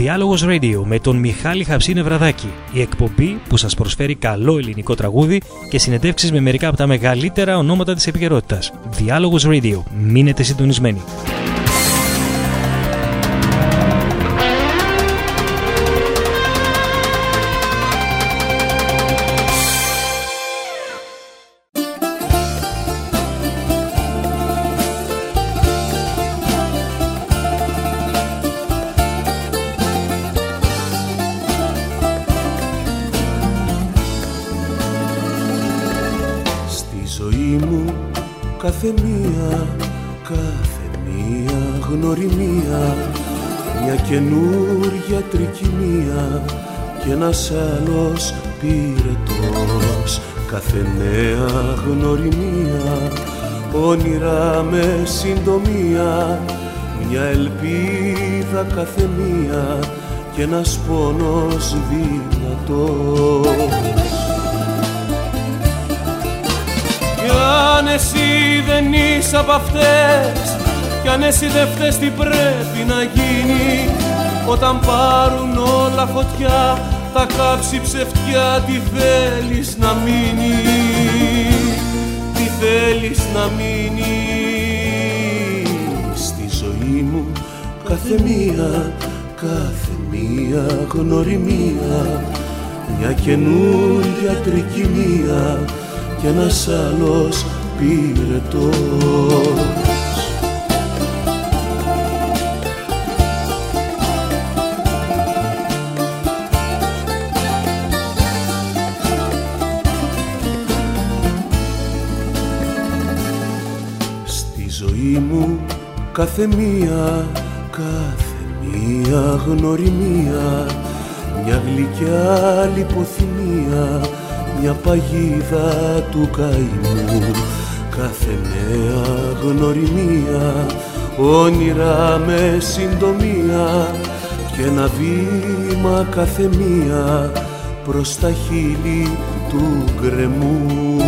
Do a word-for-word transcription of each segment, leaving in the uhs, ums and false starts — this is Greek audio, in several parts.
Διάλογος Radio με τον Μιχάλη Χαψή-Νευραδάκη. Η εκπομπή που σας προσφέρει καλό ελληνικό τραγούδι και συνεντεύξεις με μερικά από τα μεγαλύτερα ονόματα της επικαιρότητας. Διάλογος Radio. Μείνετε συντονισμένοι. Κάθε μία, κάθε μία γνωριμία, μια καινούρια τρικυμία και ένας άλλος πυρετός. Κάθε νέα γνωριμία, όνειρα με συντομία, μια ελπίδα κάθε μία και ένας πόνος δυνατός. Κι αν εσύ δεν είσαι απ' αυτές, κι αν εσύ δεν φταίς, τι πρέπει να γίνει όταν πάρουν όλα φωτιά, θα κάψει ψευτιά, τι θέλεις να μείνει, τι θέλεις να μείνει. Στη ζωή μου κάθε μία, κάθε μία γνωριμία, μια καινούρια τρικυμία και ένας άλλος πυρετός. Στη ζωή μου κάθε μία, κάθε μία γνωριμία, μια γλυκιά λιποθυμία, μια παγίδα του καημού. Κάθε νέα γνωριμία, όνειρα με συντομία και ένα βήμα κάθε μία προς τα χείλη του γκρεμού.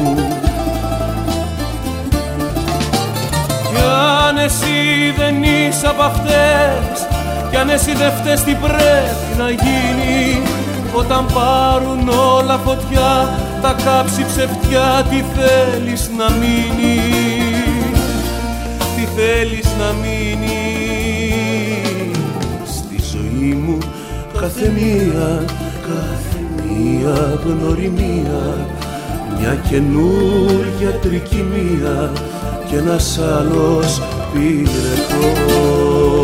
Κι αν εσύ δεν είσαι απ' αυτές, κι αν εσύ δεν φταίς, τι πρέπει να γίνει όταν πάρουν όλα φωτιά, θα κάψει ψευτιά, τι θέλεις να μείνει, τι θέλεις να μείνει. Στη ζωή μου κάθε μία, κάθε μία γνωριμία, μια καινούρια τρικυμία και ένας άλλος πυρετός.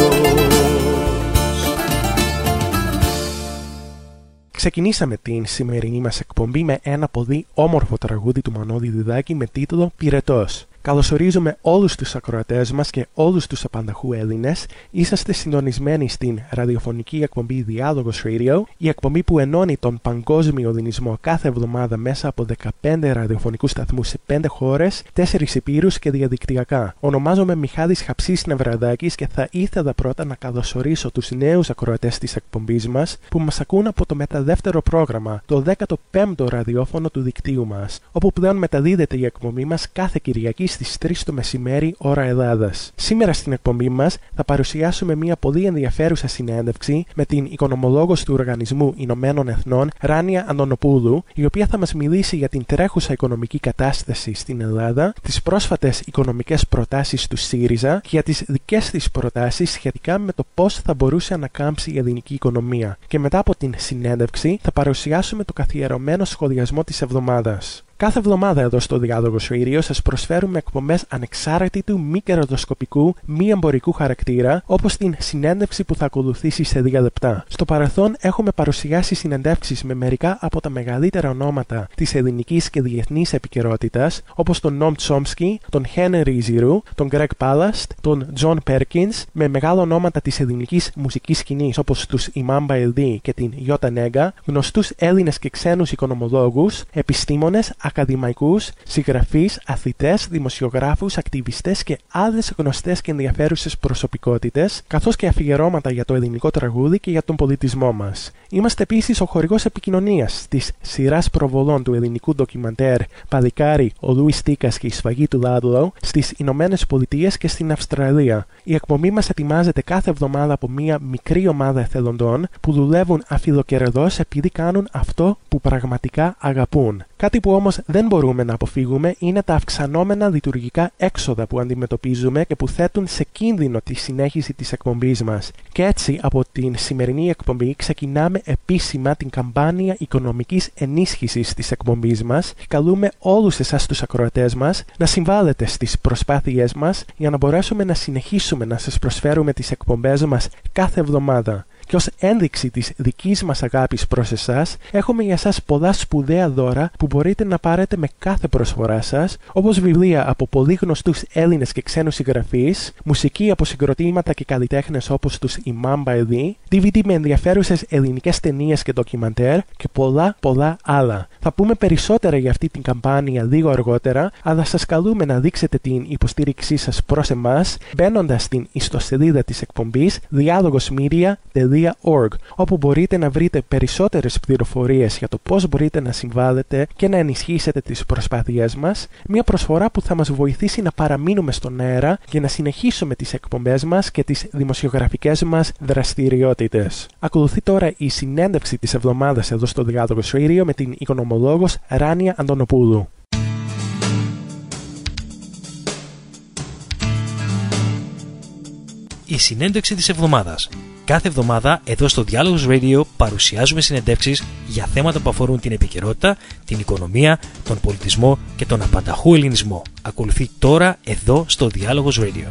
Ξεκινήσαμε την σημερινή μας εκπομπή με ένα πολύ όμορφο τραγούδι του Μανώλη Διδάκη με τίτλο «Πυρετός». Καλωσορίζουμε όλους τους ακροατές μας και όλους τους απανταχού Έλληνες. Είσαστε συντονισμένοι στην ραδιοφωνική εκπομπή Διάλογος Radio, η εκπομπή που ενώνει τον παγκόσμιο ελληνισμό κάθε εβδομάδα μέσα από δεκαπέντε ραδιοφωνικούς σταθμούς σε πέντε χώρες, τέσσερις υπήρους και διαδικτυακά. Ονομάζομαι Μιχάλης Χαψής-Νευραδάκης και θα ήθελα πρώτα να καλωσορίσω τους νέους ακροατές της εκπομπής μας που μας ακούν από το μεταδεύτερο πρόγραμμα, το δέκατο πέμπτο ραδιόφωνο του δικτύου μας, όπου πλέον μεταδίδεται η εκπομπή μας κάθε Κυριακή στις τρεις το μεσημέρι ώρα Ελλάδας. Σήμερα στην εκπομπή μας θα παρουσιάσουμε μια πολύ ενδιαφέρουσα συνέντευξη με την οικονομολόγος του Οργανισμού Ηνωμένων Εθνών, Ράνια Αντωνοπούλου, η οποία θα μας μιλήσει για την τρέχουσα οικονομική κατάσταση στην Ελλάδα, τις πρόσφατες οικονομικές προτάσεις του ΣΥΡΙΖΑ και για τις δικές της προτάσεις σχετικά με το πώς θα μπορούσε να κάμψει η ελληνική οικονομία. Και μετά από την συνέντευξη θα παρουσιάσουμε το καθιερωμένο σχολιασμό της εβδομάδας. Κάθε εβδομάδα εδώ στο Διάλογος Radio σας προσφέρουμε εκπομπές ανεξάρτητου, μη κερδοσκοπικού, μη εμπορικού χαρακτήρα, όπως την συνέντευξη που θα ακολουθήσει σε δύο λεπτά. Στο παρελθόν έχουμε παρουσιάσει συνεντεύξεις με μερικά από τα μεγαλύτερα ονόματα της ελληνικής και διεθνής επικαιρότητας, όπως τον Νόμ Τσόμσκι, τον Henry Ζηρού, τον Greg Palast, τον John Perkins, με μεγάλα ονόματα της ελληνικής μουσικής σκηνής, όπως τους Imam Baildi και την Ιώτα Νέγκα, γνωστούς Έλληνες και ξένους οικονομολόγους, επιστήμονες, ακαδημαϊκούς, συγγραφείς, αθλητές, δημοσιογράφους, ακτιβιστές και άλλες γνωστές και ενδιαφέρουσες προσωπικότητες, καθώς και αφιερώματα για το ελληνικό τραγούδι και για τον πολιτισμό μας. Είμαστε επίσης ο χορηγός επικοινωνίας της σειράς προβολών του ελληνικού ντοκιμαντέρ Παλικάρι, ο Λούις Τίκας και η σφαγή του Λάντλο στις Ηνωμένες Πολιτείες και στην Αυστραλία. Η εκπομπή μας ετοιμάζεται κάθε εβδομάδα από μια μικρή ομάδα εθελοντών που δουλεύουν αφιλοκερδώς επειδή κάνουν αυτό που πραγματικά αγαπούν. Κάτι που όμως δεν μπορούμε να αποφύγουμε είναι τα αυξανόμενα λειτουργικά έξοδα που αντιμετωπίζουμε και που θέτουν σε κίνδυνο τη συνέχιση της εκπομπής μας. Και έτσι, από την σημερινή εκπομπή ξεκινάμε επίσημα την καμπάνια οικονομικής ενίσχυσης της εκπομπής μας και καλούμε όλους εσάς τους ακροατές μας να συμβάλλετε στις προσπάθειές μας για να μπορέσουμε να συνεχίσουμε να σας προσφέρουμε τις εκπομπές μας κάθε εβδομάδα. Και ως ένδειξη της δικής μας αγάπης προς εσάς, έχουμε για σας πολλά σπουδαία δώρα που μπορείτε να πάρετε με κάθε προσφορά σας, όπως βιβλία από πολύ γνωστούς Έλληνες και ξένους συγγραφείς, μουσική από συγκροτήματα και καλλιτέχνες όπως τους Imam Bailey, ντι βι ντι με ενδιαφέρουσες ελληνικές ταινίες και ντοκιμαντέρ και πολλά πολλά άλλα. Θα πούμε περισσότερα για αυτή την καμπάνια λίγο αργότερα, αλλά σας καλούμε να δείξετε την υποστήριξή σας προς εμάς, μπαίνοντας στην ιστοσελίδα της εκπομπής dialogosmedia τελεία org, όπου μπορείτε να βρείτε περισσότερες πληροφορίες για το πώς μπορείτε να συμβάλλετε και να ενισχύσετε τις προσπάθειές μας, μια προσφορά που θα μας βοηθήσει να παραμείνουμε στον αέρα και να συνεχίσουμε τις εκπομπές μας και τις δημοσιογραφικές μας δραστηριότητες. Ακολουθεί τώρα η συνέντευξη της εβδομάδας εδώ στο Dialogos Radio με την οικονομολόγος Ράνια Αντωνοπούλου. Η συνέντευξη της εβδομάδας. Κάθε εβδομάδα εδώ στο Dialogos Radio παρουσιάζουμε συνεντεύξεις για θέματα που αφορούν την επικαιρότητα, την οικονομία, τον πολιτισμό και τον απανταχού ελληνισμό. Ακολουθεί τώρα εδώ στο Dialogos Radio.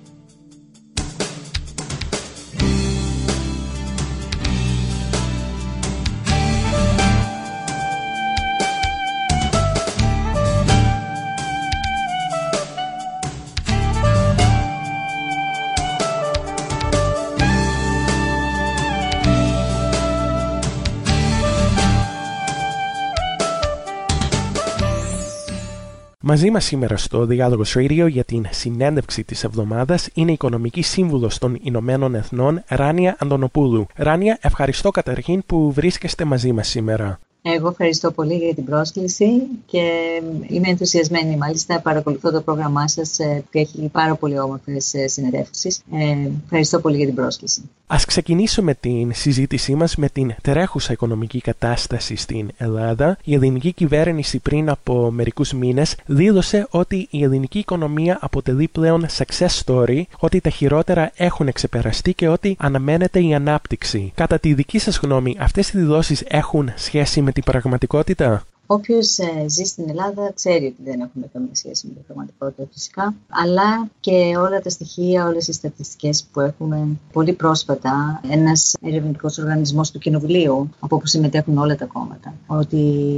Μαζί μας σήμερα στο Dialogos Radio για την συνέντευξη της εβδομάδας είναι η Οικονομική Σύμβουλος των Ηνωμένων Εθνών Ράνια Αντωνοπούλου. Ράνια, ευχαριστώ καταρχήν που βρίσκεστε μαζί μας σήμερα. Εγώ ευχαριστώ πολύ για την πρόσκληση και είμαι ενθουσιασμένη. Μάλιστα, παρακολουθώ το πρόγραμμά σας που έχει πάρα πολύ όμορφες συνεντεύξεις. Ε, ευχαριστώ πολύ για την πρόσκληση. Ας ξεκινήσουμε την συζήτησή μας με την τρέχουσα οικονομική κατάσταση στην Ελλάδα. Η ελληνική κυβέρνηση πριν από μερικούς μήνες δήλωσε ότι η ελληνική οικονομία αποτελεί πλέον success story, ότι τα χειρότερα έχουν ξεπεραστεί και ότι αναμένεται η ανάπτυξη. Κατά τη δική σας γνώμη, αυτές οι δηλώσεις έχουν σχέση με την πραγματικότητα? Όποιος ε, ζει στην Ελλάδα ξέρει ότι δεν έχουμε καμία σχέση με την πραγματικότητα φυσικά, αλλά και όλα τα στοιχεία, όλες οι στατιστικές που έχουμε πολύ πρόσφατα, ένας ερευνητικός οργανισμός του Κοινοβουλίου, από όπου συμμετέχουν όλα τα κόμματα, ότι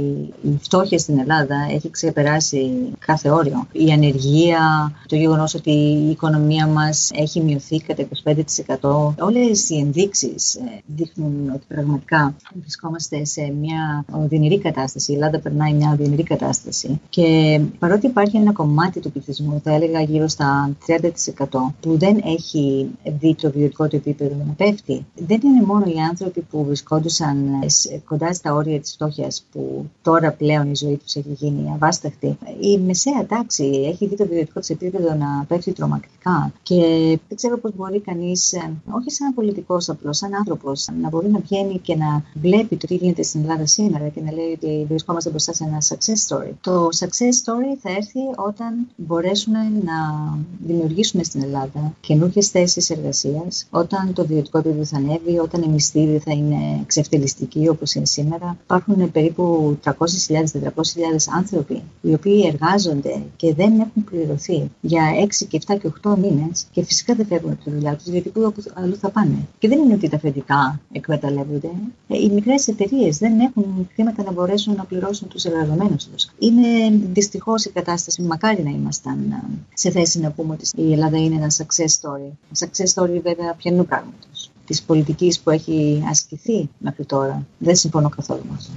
η φτώχεια στην Ελλάδα έχει ξεπεράσει κάθε όριο. Η ανεργία, το γεγονός ότι η οικονομία μας έχει μειωθεί κατά είκοσι πέντε τοις εκατό, όλες οι ενδείξεις ε, δείχνουν ότι πραγματικά βρισκόμαστε σε μια οδυνηρή κατάσταση. Η Ελλάδα περνάει μια οδυνηρή κατάσταση. Και παρότι υπάρχει ένα κομμάτι του πληθυσμού, θα έλεγα γύρω στα τριάντα τοις εκατό, που δεν έχει δει το βιωτικό του επίπεδο να πέφτει, δεν είναι μόνο οι άνθρωποι που βρισκόντουσαν κοντά στα όρια της φτώχειας, που τώρα πλέον η ζωή τους έχει γίνει αβάσταχτη. Η μεσαία τάξη έχει δει το βιωτικό της επίπεδο να πέφτει τρομακτικά. Και δεν ξέρω πώς μπορεί κανείς, όχι σαν πολιτικός απλώς, σαν άνθρωπος, να μπορεί να βγαίνει και να βλέπει το τι γίνεται στην Ελλάδα σήμερα και να λέει ότι βρισκόμαστε μπροστά σε ένα success story. Το success story θα έρθει όταν μπορέσουν να δημιουργήσουμε στην Ελλάδα καινούργιες θέσεις εργασίας, όταν το βιωτικό επίπεδο θα ανέβει, όταν οι μισθοί δεν θα είναι εξευτελιστικοί όπως είναι σήμερα. Υπάρχουν περίπου τριακόσιες χιλιάδες με τετρακόσιες χιλιάδες άνθρωποι οι οποίοι εργάζονται και δεν έχουν πληρωθεί για έξι και επτά και οκτώ μήνες και φυσικά δεν φεύγουν από τη δουλειά τους, γιατί πού αλλού θα πάνε. Και δεν είναι ότι τα αφεντικά εκμεταλλεύονται. Οι μικρές εταιρείες δεν έχουν χρήματα να μπορέσουν να πληρώσουν τους εργαζομένους τους. Είναι δυστυχώς η κατάσταση, μακάρι να ήμασταν σε θέση να πούμε ότι η Ελλάδα είναι ένα success story. Success story βέβαια ποιανού πράγματος? Της πολιτικής που έχει ασκηθεί μέχρι τώρα. Δεν συμφωνώ καθόλου με αυτό.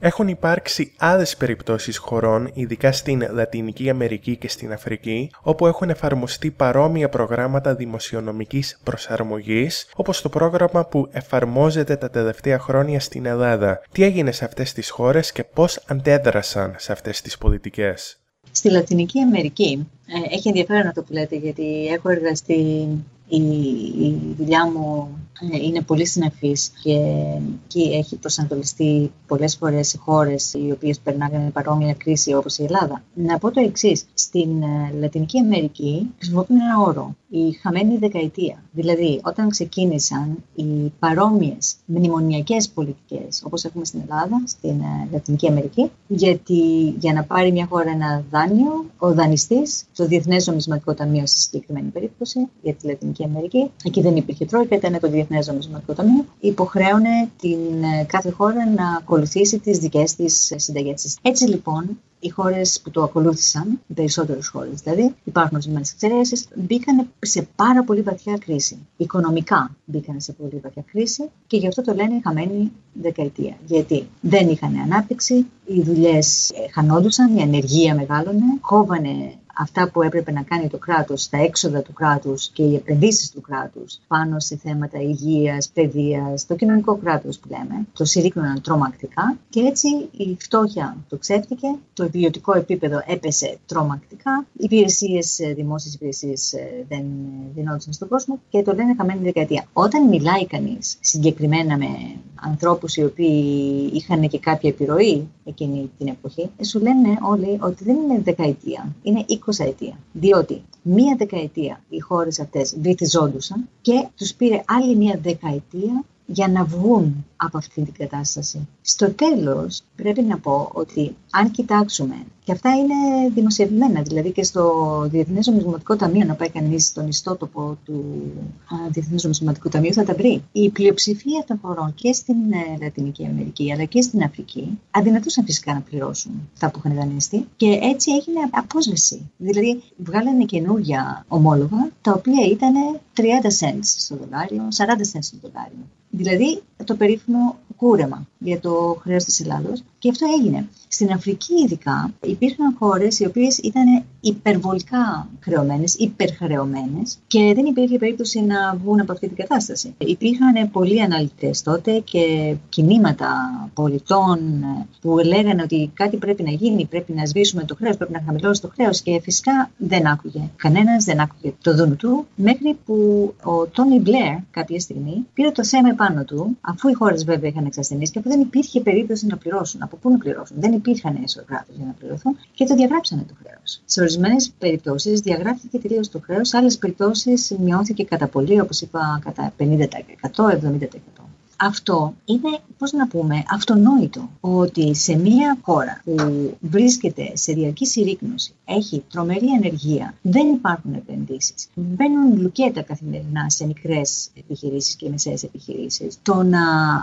Έχουν υπάρξει άλλες περιπτώσεις χωρών, ειδικά στην Λατινική Αμερική και στην Αφρική, όπου έχουν εφαρμοστεί παρόμοια προγράμματα δημοσιονομικής προσαρμογής, όπως το πρόγραμμα που εφαρμόζεται τα τελευταία χρόνια στην Ελλάδα. Τι έγινε σε αυτές τις χώρες και πώς αντέδρασαν σε αυτές τις πολιτικές? Στη Λατινική Αμερική ε, έχει ενδιαφέρον αυτό που λέτε, γιατί έχω εργαστεί. Η, η δουλειά μου είναι πολύ συναφής και, και έχει προσανατολιστεί πολλές φορές σε χώρες οι οποίες περνάγανε παρόμοια κρίση όπως η Ελλάδα. Να πω το εξής: στην Λατινική Αμερική χρησιμοποιούν ένα όρο, η χαμένη δεκαετία. Δηλαδή, όταν ξεκίνησαν οι παρόμοιες μνημονιακές πολιτικές όπως έχουμε στην Ελλάδα, στην Λατινική Αμερική, γιατί για να πάρει μια χώρα ένα δάνειο, ο δανειστής, το Διεθνές Νομισματικό Ταμείο στη συγκεκριμένη περίπτωση, για τη Λατινική Αμερική, εκεί δεν υπήρχε τρόικα, ήταν το Διεθνές Νομισματικό Ταμείο, υποχρέωνε την κάθε χώρα να ακολουθήσει τις δικές της συνταγές. Έτσι λοιπόν, οι χώρες που το ακολούθησαν, οι περισσότερες χώρες δηλαδή, υπάρχουν ορισμένες εξαιρέσεις, μπήκαν σε πάρα πολύ βαθιά κρίση. Οικονομικά μπήκαν σε πολύ βαθιά κρίση και γι' αυτό το λένε χαμένη δεκαετία. Γιατί δεν είχαν ανάπτυξη, οι δουλειές χανόντουσαν, η ανεργία μεγάλωνε, κόβανε αυτά που έπρεπε να κάνει το κράτος, τα έξοδα του κράτους και οι επενδύσεις του κράτους πάνω σε θέματα υγείας, παιδείας, το κοινωνικό κράτος που λέμε, το συρρίκνωναν τρομακτικά και έτσι η φτώχεια το ξέφτηκε, το ιδιωτικό επίπεδο έπεσε τρομακτικά, οι υπηρεσίες, δημόσιες υπηρεσίες δεν δινόντουσαν στον κόσμο και το λένε χαμένη δεκαετία. Όταν μιλάει κανείς συγκεκριμένα με ανθρώπους οι οποίοι είχαν και κάποια επιρροή εκείνη την εποχή, σου λένε όλοι ότι δεν είναι δεκαετία, είναι εικοσαετία. Διότι μία δεκαετία οι χώρες αυτές βυθιζόντουσαν και τους πήρε άλλη μία δεκαετία για να βγουν από αυτή την κατάσταση. Στο τέλος πρέπει να πω ότι αν κοιτάξουμε, και αυτά είναι δημοσιευμένα, δηλαδή και στο Διεθνές Νομισματικό Ταμείο, να πάει κανείς στον ιστότοπο του Διεθνές Νομισματικού Ταμείου θα τα βρει. Η πλειοψηφία των χωρών και στην Λατινική Αμερική αλλά και στην Αφρική αδυνατούσαν φυσικά να πληρώσουν αυτά που είχαν δανειστεί και έτσι έγινε απόσβεση. Δηλαδή βγάλανε καινούργια ομόλογα τα οποία ήταν τριάντα cents στο δολάριο, σαράντα cents στο δολάριο. Δηλαδή το περίφημο κούρεμα για το χρέος της Ελλάδος και αυτό έγινε. Στην Αφρική ειδικά υπήρχαν χώρες οι οποίες ήταν υπερβολικά χρεωμένες, υπερχρεωμένες και δεν υπήρχε περίπτωση να βγουν από αυτή την κατάσταση. Υπήρχαν πολλοί αναλυτές τότε και κινήματα πολιτών που λέγανε ότι κάτι πρέπει να γίνει, πρέπει να σβήσουμε το χρέος, πρέπει να χαμηλώσει το χρέος και φυσικά δεν άκουγε. Κανένας δεν άκουγε το δούνου του, μέχρι που ο Τόνι Μπλερ κάποια στιγμή πήρε το θέμα επάνω του, αφού οι χώρες βέβαια είχαν εξασθενήσει και αφού δεν υπήρχε περίπτωση να πληρώσουν. Από πού να πληρώσουν? Δεν υπήρχαν έσοδα κράτους για να πληρωθούν και το διαγράψανε το χρέος. Σε ορισμένες περιπτώσεις διαγράφηκε τελείως το χρέος, σε άλλες περιπτώσεις μειώθηκε κατά πολύ, όπως είπα, κατά πενήντα τοις εκατό, εβδομήντα τοις εκατό. Αυτό είναι, πώς να πούμε, αυτονόητο ότι σε μια χώρα που βρίσκεται σε διαρκή συρρίκνωση, έχει τρομερή ανεργία, δεν υπάρχουν επενδύσεις, μπαίνουν λουκέτα καθημερινά σε μικρές επιχειρήσεις και μεσαίες επιχειρήσεις, το να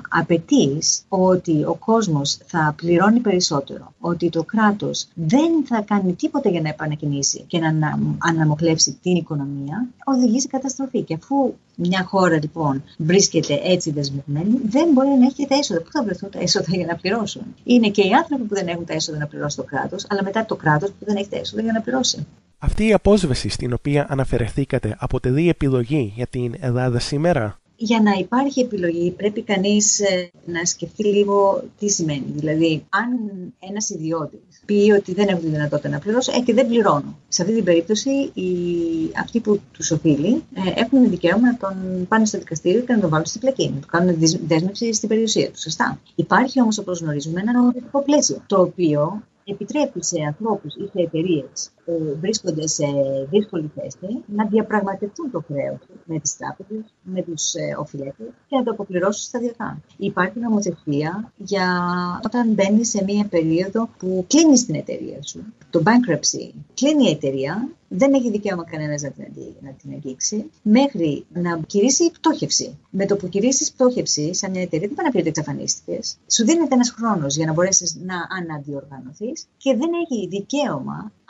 απαιτείς ότι ο κόσμος θα πληρώνει περισσότερο, ότι το κράτος δεν θα κάνει τίποτα για να επανακινήσει και να αναμοχλεύσει την οικονομία, οδηγεί σε καταστροφή. Και αφού μια χώρα λοιπόν βρίσκεται έτσι δεσμευμένη, δεν μπορεί να έχει τα έσοδα. Πού θα βρεθούν τα έσοδα για να πληρώσουν? Είναι και οι άνθρωποι που δεν έχουν τα έσοδα να πληρώσει το κράτος, αλλά μετά το κράτος που δεν έχει τα έσοδα για να πληρώσει. Αυτή η απόσβεση στην οποία αναφερθήκατε αποτελεί επιλογή για την Ελλάδα σήμερα? Για να υπάρχει επιλογή πρέπει κανείς να σκεφτεί λίγο τι σημαίνει. Δηλαδή, αν ένας ιδιώτης πει ότι δεν έχω τη δυνατότητα να πληρώσω, ε, και δεν πληρώνω. Σε αυτή την περίπτωση, οι, αυτοί που τους οφείλει ε, έχουν δικαίωμα να τον πάνε στο δικαστήριο και να τον βάλουν στη φυλακή, να του κάνουν δέσμευση στην περιουσία του. Σωστά. Υπάρχει όμως, όπως γνωρίζουμε, ένα νομοθετικό πλαίσιο, το οποίο επιτρέπει σε ανθρώπους ή σε εταιρείες που βρίσκονται σε δύσκολη θέση να διαπραγματευτούν το χρέος με τις τράπεζες, με τους ε, οφειλέτες και να το αποπληρώσουν σταδιακά. Υπάρχει νομοθεσία για όταν μπαίνεις σε μία περίοδο που κλείνεις την εταιρεία σου, το bankruptcy, κλείνει η εταιρεία, δεν έχει δικαίωμα κανένας να την, να την αγγίξει, μέχρι να κηρύσει πτώχευση. Με το που κηρύσεις πτώχευση, σαν μια εταιρεία, δεν πάει να πει ότι εξαφανίστηκες. Σου δίνεται ένας χρόνος για να μπορέσεις να αναδιοργανωθείς και δεν έχει δικαίωμα αυτό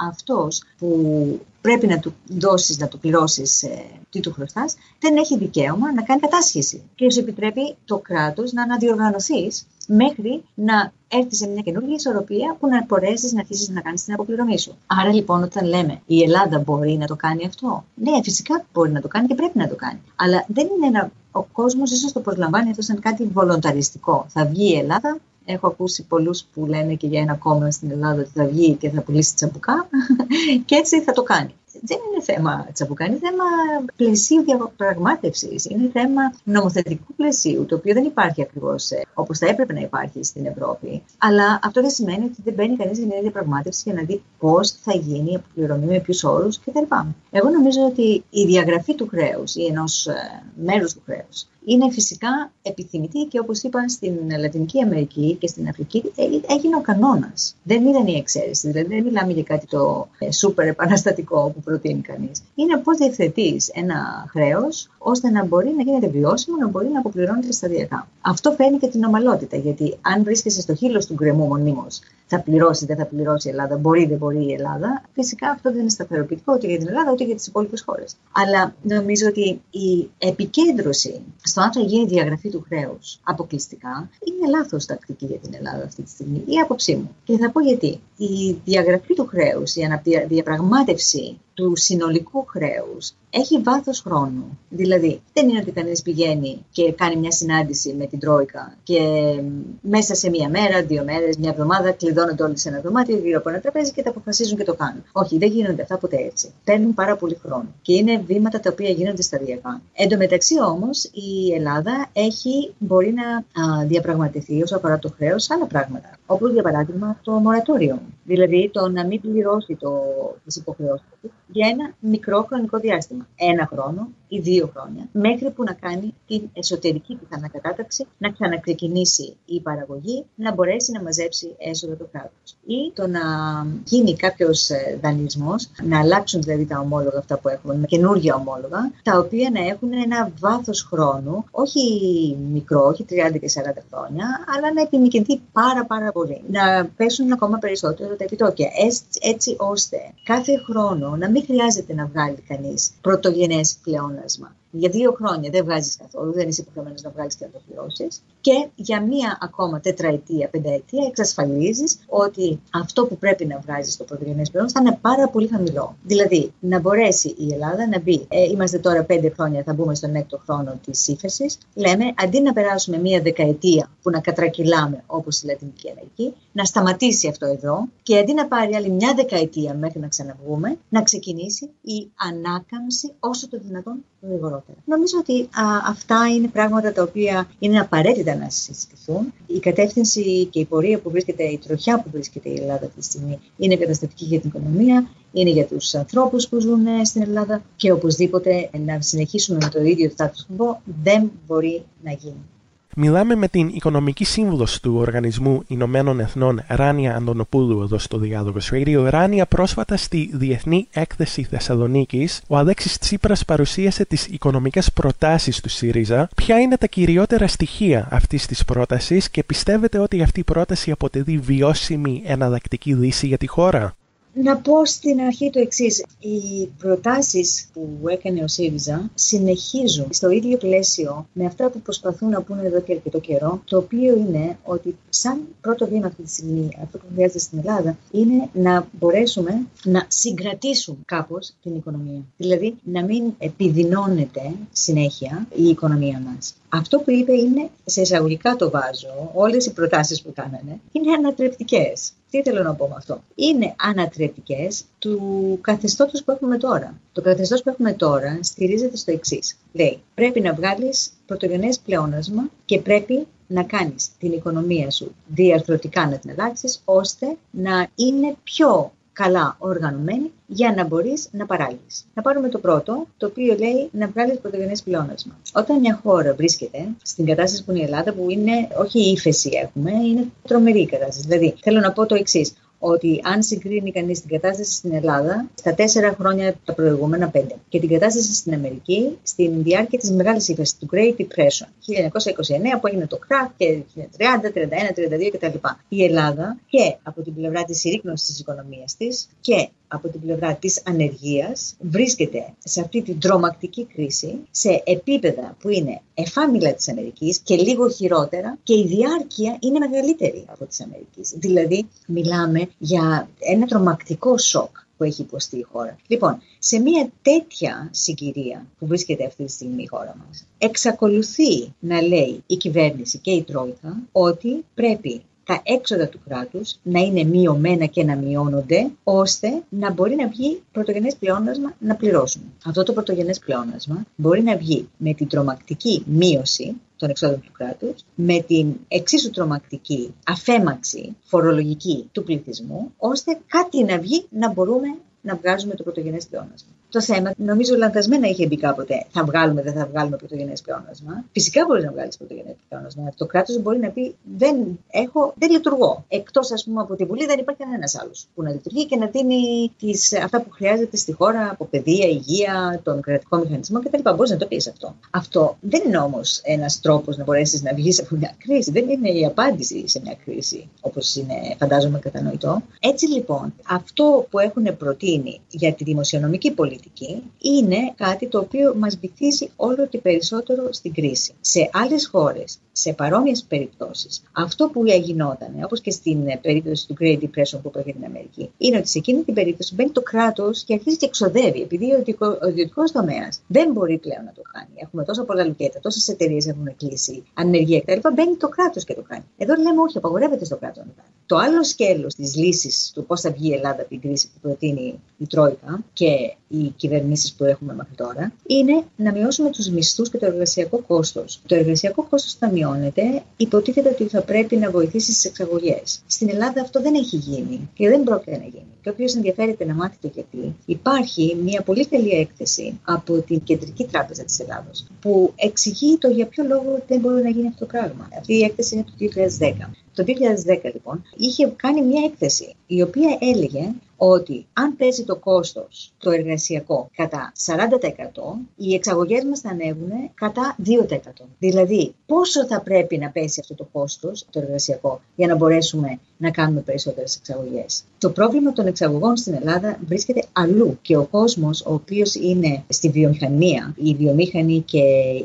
αυτός που πρέπει να του δώσεις, να του πληρώσεις ε, τι του χρωστάς, δεν έχει δικαίωμα να κάνει κατάσχεση. Και σου επιτρέπει το κράτος να αναδιοργανωθείς μέχρι να έρθει σε μια καινούργια ισορροπία που να μπορέσεις να αρχίσεις να κάνεις την αποπληρωμή σου. Άρα λοιπόν, όταν λέμε η Ελλάδα μπορεί να το κάνει αυτό, ναι, φυσικά μπορεί να το κάνει και πρέπει να το κάνει. Αλλά δεν είναι ένα. Ο κόσμος ίσως το προσλαμβάνει αυτό σαν κάτι βολονταριστικό. Θα βγει η Ελλάδα. Έχω ακούσει πολλούς που λένε και για ένα κόμμα στην Ελλάδα ότι θα βγει και θα πουλήσει τσαμπουκά και έτσι θα το κάνει. Δεν είναι θέμα τσαμπουκά, είναι θέμα πλαισίου διαπραγμάτευσης. Είναι θέμα νομοθετικού πλαισίου, το οποίο δεν υπάρχει ακριβώς όπως θα έπρεπε να υπάρχει στην Ευρώπη. Αλλά αυτό δεν σημαίνει ότι δεν μπαίνει κανείς σε μια διαπραγμάτευση για να δει πώς θα γίνει η αποπληρωμή, με ποιους όρους κτλ. Εγώ νομίζω ότι η διαγραφή του χρέους ή ενός μέρους του χρέους είναι φυσικά επιθυμητή και, όπως είπα, στην Λατινική Αμερική και στην Αφρική έγινε ο κανόνας. Δεν ήταν η εξαίρεση. Δηλαδή, δεν μιλάμε για κάτι το σούπερ επαναστατικό που προτείνει κανείς. Είναι πώς διευθετείς ένα χρέος ώστε να μπορεί να γίνεται βιώσιμο, να μπορεί να αποπληρώνεται σταδιακά. Αυτό φέρνει και την ομαλότητα. Γιατί αν βρίσκεσαι στο χείλος του γκρεμού μονίμως, θα πληρώσει, δεν θα πληρώσει η Ελλάδα, μπορεί, δεν μπορεί η Ελλάδα, φυσικά αυτό δεν είναι σταθεροποιητικό ούτε για την Ελλάδα ούτε για τις υπόλοιπες χώρες. Αλλά νομίζω ότι η επικέντρωση στο αν θα γίνει διαγραφή του χρέους αποκλειστικά είναι λάθος τακτική για την Ελλάδα αυτή τη στιγμή, η άποψή μου. Και θα πω γιατί. Η διαγραφή του χρέους, η αναδιαπραγμάτευση του συνολικού χρέους έχει βάθος χρόνου. Δηλαδή, δεν είναι ότι κανείς πηγαίνει και κάνει μια συνάντηση με την Τρόικα και μέσα σε μία μέρα, δύο μέρες, μια εβδομάδα κλειδώνονται όλοι σε ένα δωμάτιο γύρω από ένα τραπέζι και τα αποφασίζουν και το κάνουν. Όχι, δεν γίνονται αυτά ποτέ έτσι. Παίρνουν πάρα πολύ χρόνο και είναι βήματα τα οποία γίνονται σταδιακά. Εν τω μεταξύ όμως, η Ελλάδα έχει, μπορεί να α, διαπραγματευτεί όσο αφορά το χρέος άλλα πράγματα. Όπως για παράδειγμα το μορατόριο. Δηλαδή, το να μην πληρώσει τις υποχρεώσεις του για ένα μικρό χρονικό διάστημα. Ένα χρόνο ή δύο χρόνια, μέχρι που να κάνει την εσωτερική του ανακατάταξη, να ξαναξεκινήσει η παραγωγή, να μπορέσει να μαζέψει έσοδα το κράτος. Ή το να γίνει κάποιος δανεισμός, να αλλάξουν δηλαδή τα ομόλογα αυτά που έχουμε, με καινούργια ομόλογα, τα οποία να έχουν ένα βάθος χρόνου, όχι μικρό, όχι τριάντα και σαράντα χρόνια, αλλά να επιμηκυνθεί πάρα πάρα πολύ. Να πέσουν ακόμα περισσότερο τα επιτόκια, έτσι, έτσι ώστε κάθε χρόνο να μην χρειάζεται να βγάλει κανείς πρωτογενές πλεόνασμα. Για δύο χρόνια δεν βγάζεις καθόλου, δεν είσαι υποχρεωμένος να βγάλεις και να το πληρώσεις. Και για μία ακόμα τετραετία, πενταετία εξασφαλίζεις ότι αυτό που πρέπει να βγάζεις στο πρωτογενές πλεόνασμα θα είναι πάρα πολύ χαμηλό. Δηλαδή, να μπορέσει η Ελλάδα να μπει, ε, είμαστε τώρα πέντε χρόνια, θα μπούμε στον έκτο χρόνο της ύφεσης. Λέμε, αντί να περάσουμε μία δεκαετία που να κατρακυλάμε όπως στη Λατινική Αμερική, να σταματήσει αυτό εδώ και αντί να πάρει άλλη μια δεκαετία μέχρι να ξαναβγούμε, να ξεκινήσει η ανάκαμψη όσο το δυνατόν γρηγορότερα. Νομίζω ότι α, αυτά είναι πράγματα τα οποία είναι απαραίτητα να συζητηθούν. Η κατεύθυνση και η πορεία που βρίσκεται, η τροχιά που βρίσκεται η Ελλάδα αυτή τη στιγμή είναι καταστατική για την οικονομία, είναι για τους ανθρώπους που ζουν στην Ελλάδα και οπωσδήποτε να συνεχίσουμε με το ίδιο status quo δεν μπορεί να γίνει. Μιλάμε με την οικονομική σύμβουλος του Οργανισμού Ηνωμένων Εθνών Ράνια Αντωνοπούλου εδώ στο Διάλογος Radio. Ράνια, πρόσφατα στη Διεθνή Έκθεση Θεσσαλονίκης, ο Αλέξης Τσίπρας παρουσίασε τις οικονομικές προτάσεις του ΣΥΡΙΖΑ. Ποια είναι τα κυριότερα στοιχεία αυτής της πρότασης και πιστεύετε ότι αυτή η πρόταση αποτελεί βιώσιμη εναλλακτική λύση για τη χώρα? Να πω στην αρχή το εξής. Οι προτάσεις που έκανε ο ΣΥΡΙΖΑ συνεχίζουν στο ίδιο πλαίσιο με αυτά που προσπαθούν να πούνε εδώ και αρκετό καιρό, το οποίο είναι ότι σαν πρώτο βήμα αυτή τη στιγμή, αυτό που χρειάζεται στην Ελλάδα, είναι να μπορέσουμε να συγκρατήσουμε κάπως την οικονομία. Δηλαδή να μην επιδεινώνεται συνέχεια η οικονομία μας. Αυτό που είπε είναι, σε εισαγωγικά το βάζω, όλες οι προτάσεις που κάνανε, είναι ανατρεπτικές. Τι θέλω να πω με αυτό? Είναι ανατρεπτικές του καθεστώτος που έχουμε τώρα. Το καθεστώς που έχουμε τώρα στηρίζεται στο εξής. Λέει, πρέπει να βγάλεις πρωτογενές πλεόνασμα και πρέπει να κάνεις την οικονομία σου διαρθρωτικά να την αλλάξεις, ώστε να είναι πιο καλά οργανωμένη για να μπορείς να παράγεις. Να πάρουμε το πρώτο, το οποίο λέει να βγάλεις πρωτογενές πλεόνασμα. Όταν μια χώρα βρίσκεται στην κατάσταση που είναι η Ελλάδα, που είναι, όχι ύφεση έχουμε, είναι τρομερή η κατάσταση. Δηλαδή, θέλω να πω το εξής, ότι αν συγκρίνει κανείς την κατάσταση στην Ελλάδα στα τέσσερα χρόνια τα προηγούμενα πέντε και την κατάσταση στην Αμερική στην διάρκεια της μεγάλης ύφεσης, του Great Depression, χίλια εννιακόσια είκοσι εννέα που έγινε το κράχ και χίλια εννιακόσια τριάντα, τριάντα ένα, τριάντα δύο κτλ. Η Ελλάδα και από την πλευρά της συρρίκνωσης της οικονομίας της και από την πλευρά της ανεργίας βρίσκεται σε αυτή την τρομακτική κρίση σε επίπεδα που είναι εφάμιλα της Αμερικής και λίγο χειρότερα και η διάρκεια είναι μεγαλύτερη από της Αμερικής. Δηλαδή μιλάμε για ένα τρομακτικό σοκ που έχει υποστεί η χώρα. Λοιπόν, σε μια τέτοια συγκυρία που βρίσκεται αυτή τη στιγμή η χώρα μας, εξακολουθεί να λέει η κυβέρνηση και η Τρόικα ότι πρέπει τα έξοδα του κράτους να είναι μειωμένα και να μειώνονται, ώστε να μπορεί να βγει πρωτογενές πλεόνασμα να πληρώσουμε. Αυτό το πρωτογενές πλεόνασμα μπορεί να βγει με την τρομακτική μείωση των εξόδων του κράτους, με την εξίσου τρομακτική αφέμαξη φορολογική του πληθυσμού, ώστε κάτι να βγει να μπορούμε να βγάζουμε το πρωτογενές πλεόνασμα. Το θέμα, νομίζω, λανθασμένα είχε μπει κάποτε. Θα βγάλουμε, δεν θα βγάλουμε πρωτογενές πλεόνασμα. Φυσικά μπορεί να βγάλει πρωτογενές πλεόνασμα. Το κράτος μπορεί να πει: Δεν έχω, δεν λειτουργώ. Εκτός, ας πούμε, από τη Βουλή, δεν υπάρχει κανένας άλλος που να λειτουργεί και να δίνει τις, αυτά που χρειάζεται στη χώρα από παιδεία, υγεία, τον κρατικό μηχανισμό κτλ. Μπορεί να το πει αυτό. Αυτό δεν είναι όμως ένας τρόπος να μπορέσει να βγει από μια κρίση. Δεν είναι η απάντηση σε μια κρίση, όπως είναι, φαντάζομαι, κατανοητό. Έτσι λοιπόν, αυτό που έχουν προτείνει για τη δημοσιονομική πολιτική είναι κάτι το οποίο μας βυθίζει όλο και περισσότερο στην κρίση. Σε άλλες χώρες, σε παρόμοιες περιπτώσεις, αυτό που γινόταν, όπως και στην περίπτωση του Great Depression που είπε την Αμερική, είναι ότι σε εκείνη την περίπτωση μπαίνει το κράτος και αρχίζει και εξοδεύει, επειδή ο ιδιωτικός τομέας δεν μπορεί πλέον να το κάνει. Έχουμε τόσα πολλά λουκέτα, τόσες εταιρείες έχουν κλείσει, ανεργία κτλ. Μπαίνει το κράτος και το κάνει. Εδώ λέμε όχι, απαγορεύεται στο κράτος να το κάνει. Το άλλο σκέλος της λύσης του πώς θα βγει η Ελλάδα από την κρίση που προτείνει η Τρόικα και οι κυβερνήσεις που έχουμε μέχρι τώρα, είναι να μειώσουμε τους μισθούς και το εργασιακό κόστος. Το εργασιακό κόστος θα μειώνεται, υποτίθεται ότι θα πρέπει να βοηθήσει στις εξαγωγές. Στην Ελλάδα αυτό δεν έχει γίνει και δεν πρόκειται να γίνει. Και όποιος ενδιαφέρεται να μάθει το γιατί, υπάρχει μια πολύ καλή έκθεση από την Κεντρική Τράπεζα της Ελλάδος που εξηγεί το για ποιο λόγο δεν μπορεί να γίνει αυτό το πράγμα. Αυτή η έκθεση είναι του δύο χιλιάδες δέκα. Το δύο χιλιάδες δέκα λοιπόν είχε κάνει μια έκθεση η οποία έλεγε ότι αν πέσει το κόστος το εργασιακό κατά σαράντα τοις εκατό, οι εξαγωγές μας θα ανέβουν κατά δύο τοις εκατό. Δηλαδή, πόσο θα πρέπει να πέσει αυτό το κόστος, το εργασιακό, για να μπορέσουμε να κάνουμε περισσότερες εξαγωγές. Το πρόβλημα των εξαγωγών στην Ελλάδα βρίσκεται αλλού και ο κόσμος, ο οποίος είναι στη βιομηχανία, οι βιομήχανοι και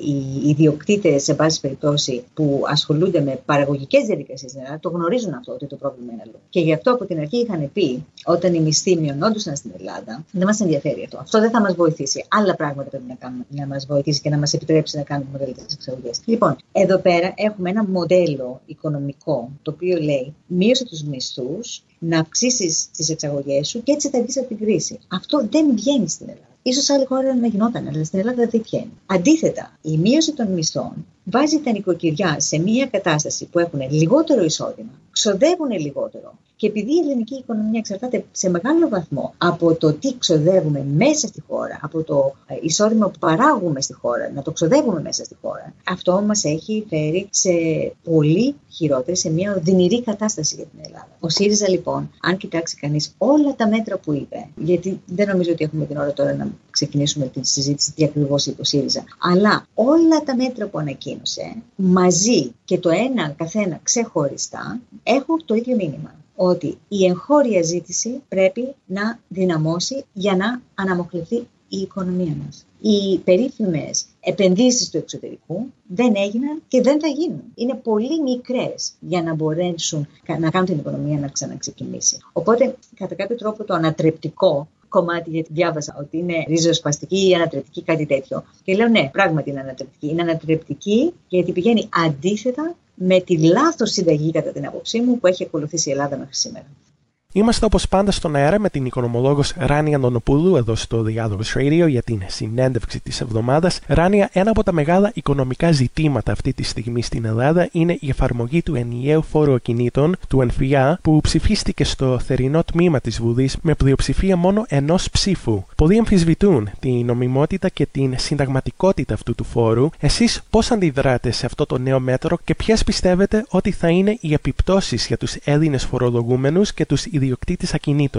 οι ιδιοκτήτες, σε πάση περιπτώσει, που ασχολούνται με παραγωγικές διαδικασίες στην Ελλάδα, το γνωρίζουν αυτό, ότι το πρόβλημα είναι αλλού. Και γι' αυτό από την αρχή είχαν πει, όταν οι μισθοί μειωνόντουσαν στην Ελλάδα, δεν μας ενδιαφέρει αυτό. Αυτό δεν θα μας βοηθήσει. Άλλα πράγματα πρέπει να κάνουμε, να μας βοηθήσει και να μας επιτρέψει να κάνουμε μεγαλύτερες εξαγωγές. Λοιπόν, εδώ πέρα έχουμε ένα μοντέλο οικονομικό, το οποίο λέει μείωσε τους μισθούς, να αυξήσεις τις εξαγωγές σου και έτσι θα βγεις από την κρίση. Αυτό δεν βγαίνει στην Ελλάδα. Ίσως σε άλλη χώρα να γινόταν, αλλά στην Ελλάδα δεν βγαίνει. Αντίθετα, η μείωση των μισθών βάζει τα νοικοκυριά σε μια κατάσταση που έχουν λιγότερο εισόδημα, ξοδεύουν λιγότερο. Και επειδή η ελληνική οικονομία εξαρτάται σε μεγάλο βαθμό από το τι ξοδεύουμε μέσα στη χώρα, από το εισόδημα που παράγουμε στη χώρα, να το ξοδεύουμε μέσα στη χώρα, αυτό μας έχει φέρει σε πολύ χειρότερη, σε μια οδυνηρή κατάσταση για την Ελλάδα. Ο ΣΥΡΙΖΑ λοιπόν, αν κοιτάξει κανείς όλα τα μέτρα που είπε, γιατί δεν νομίζω ότι έχουμε την ώρα τώρα να ξεκινήσουμε τη συζήτηση τι ακριβώς είπε ο ΣΥΡΙΖΑ, αλλά όλα τα μέτρα που ανακοίνωσε μαζί και το ένα καθένα ξεχωριστά έχουν το ίδιο μήνυμα. Ότι η εγχώρια ζήτηση πρέπει να δυναμώσει για να αναμοχληθεί η οικονομία μας. Οι περίφημες επενδύσεις του εξωτερικού δεν έγιναν και δεν θα γίνουν. Είναι πολύ μικρές για να μπορέσουν να κάνουν την οικονομία να ξαναξεκινήσει. Οπότε, κατά κάποιο τρόπο, το ανατρεπτικό κομμάτι, γιατί διάβασα ότι είναι ριζοσπαστική ή ανατρεπτική, κάτι τέτοιο. Και λέω ναι, πράγματι είναι ανατρεπτική. Είναι ανατρεπτική γιατί πηγαίνει αντίθετα με τη λάθος συνταγή, κατά την άποψή μου, που έχει ακολουθήσει η Ελλάδα μέχρι σήμερα. Είμαστε όπως πάντα στον αέρα με την οικονομολόγος Ράνια Νονοπούλου εδώ στο Διάλογος Radio για την συνέντευξη της εβδομάδας. Ράνια, ένα από τα μεγάλα οικονομικά ζητήματα αυτή τη στιγμή στην Ελλάδα είναι η εφαρμογή του ενιαίου φόρου ακινήτων, του ΕΝΦΙΑ, που ψηφίστηκε στο θερινό τμήμα της Βουλής με πλειοψηφία μόνο ενός ψήφου. Πολλοί αμφισβητούν την νομιμότητα και την συνταγματικότητα αυτού του φόρου. Εσείς πώς αντιδράτε σε αυτό το νέο μέτρο και ποιες πιστεύετε ότι θα είναι οι επιπτώσεις για τους Έλληνες φορολογούμενους και τους ιδιοκτήτες ακινήτων?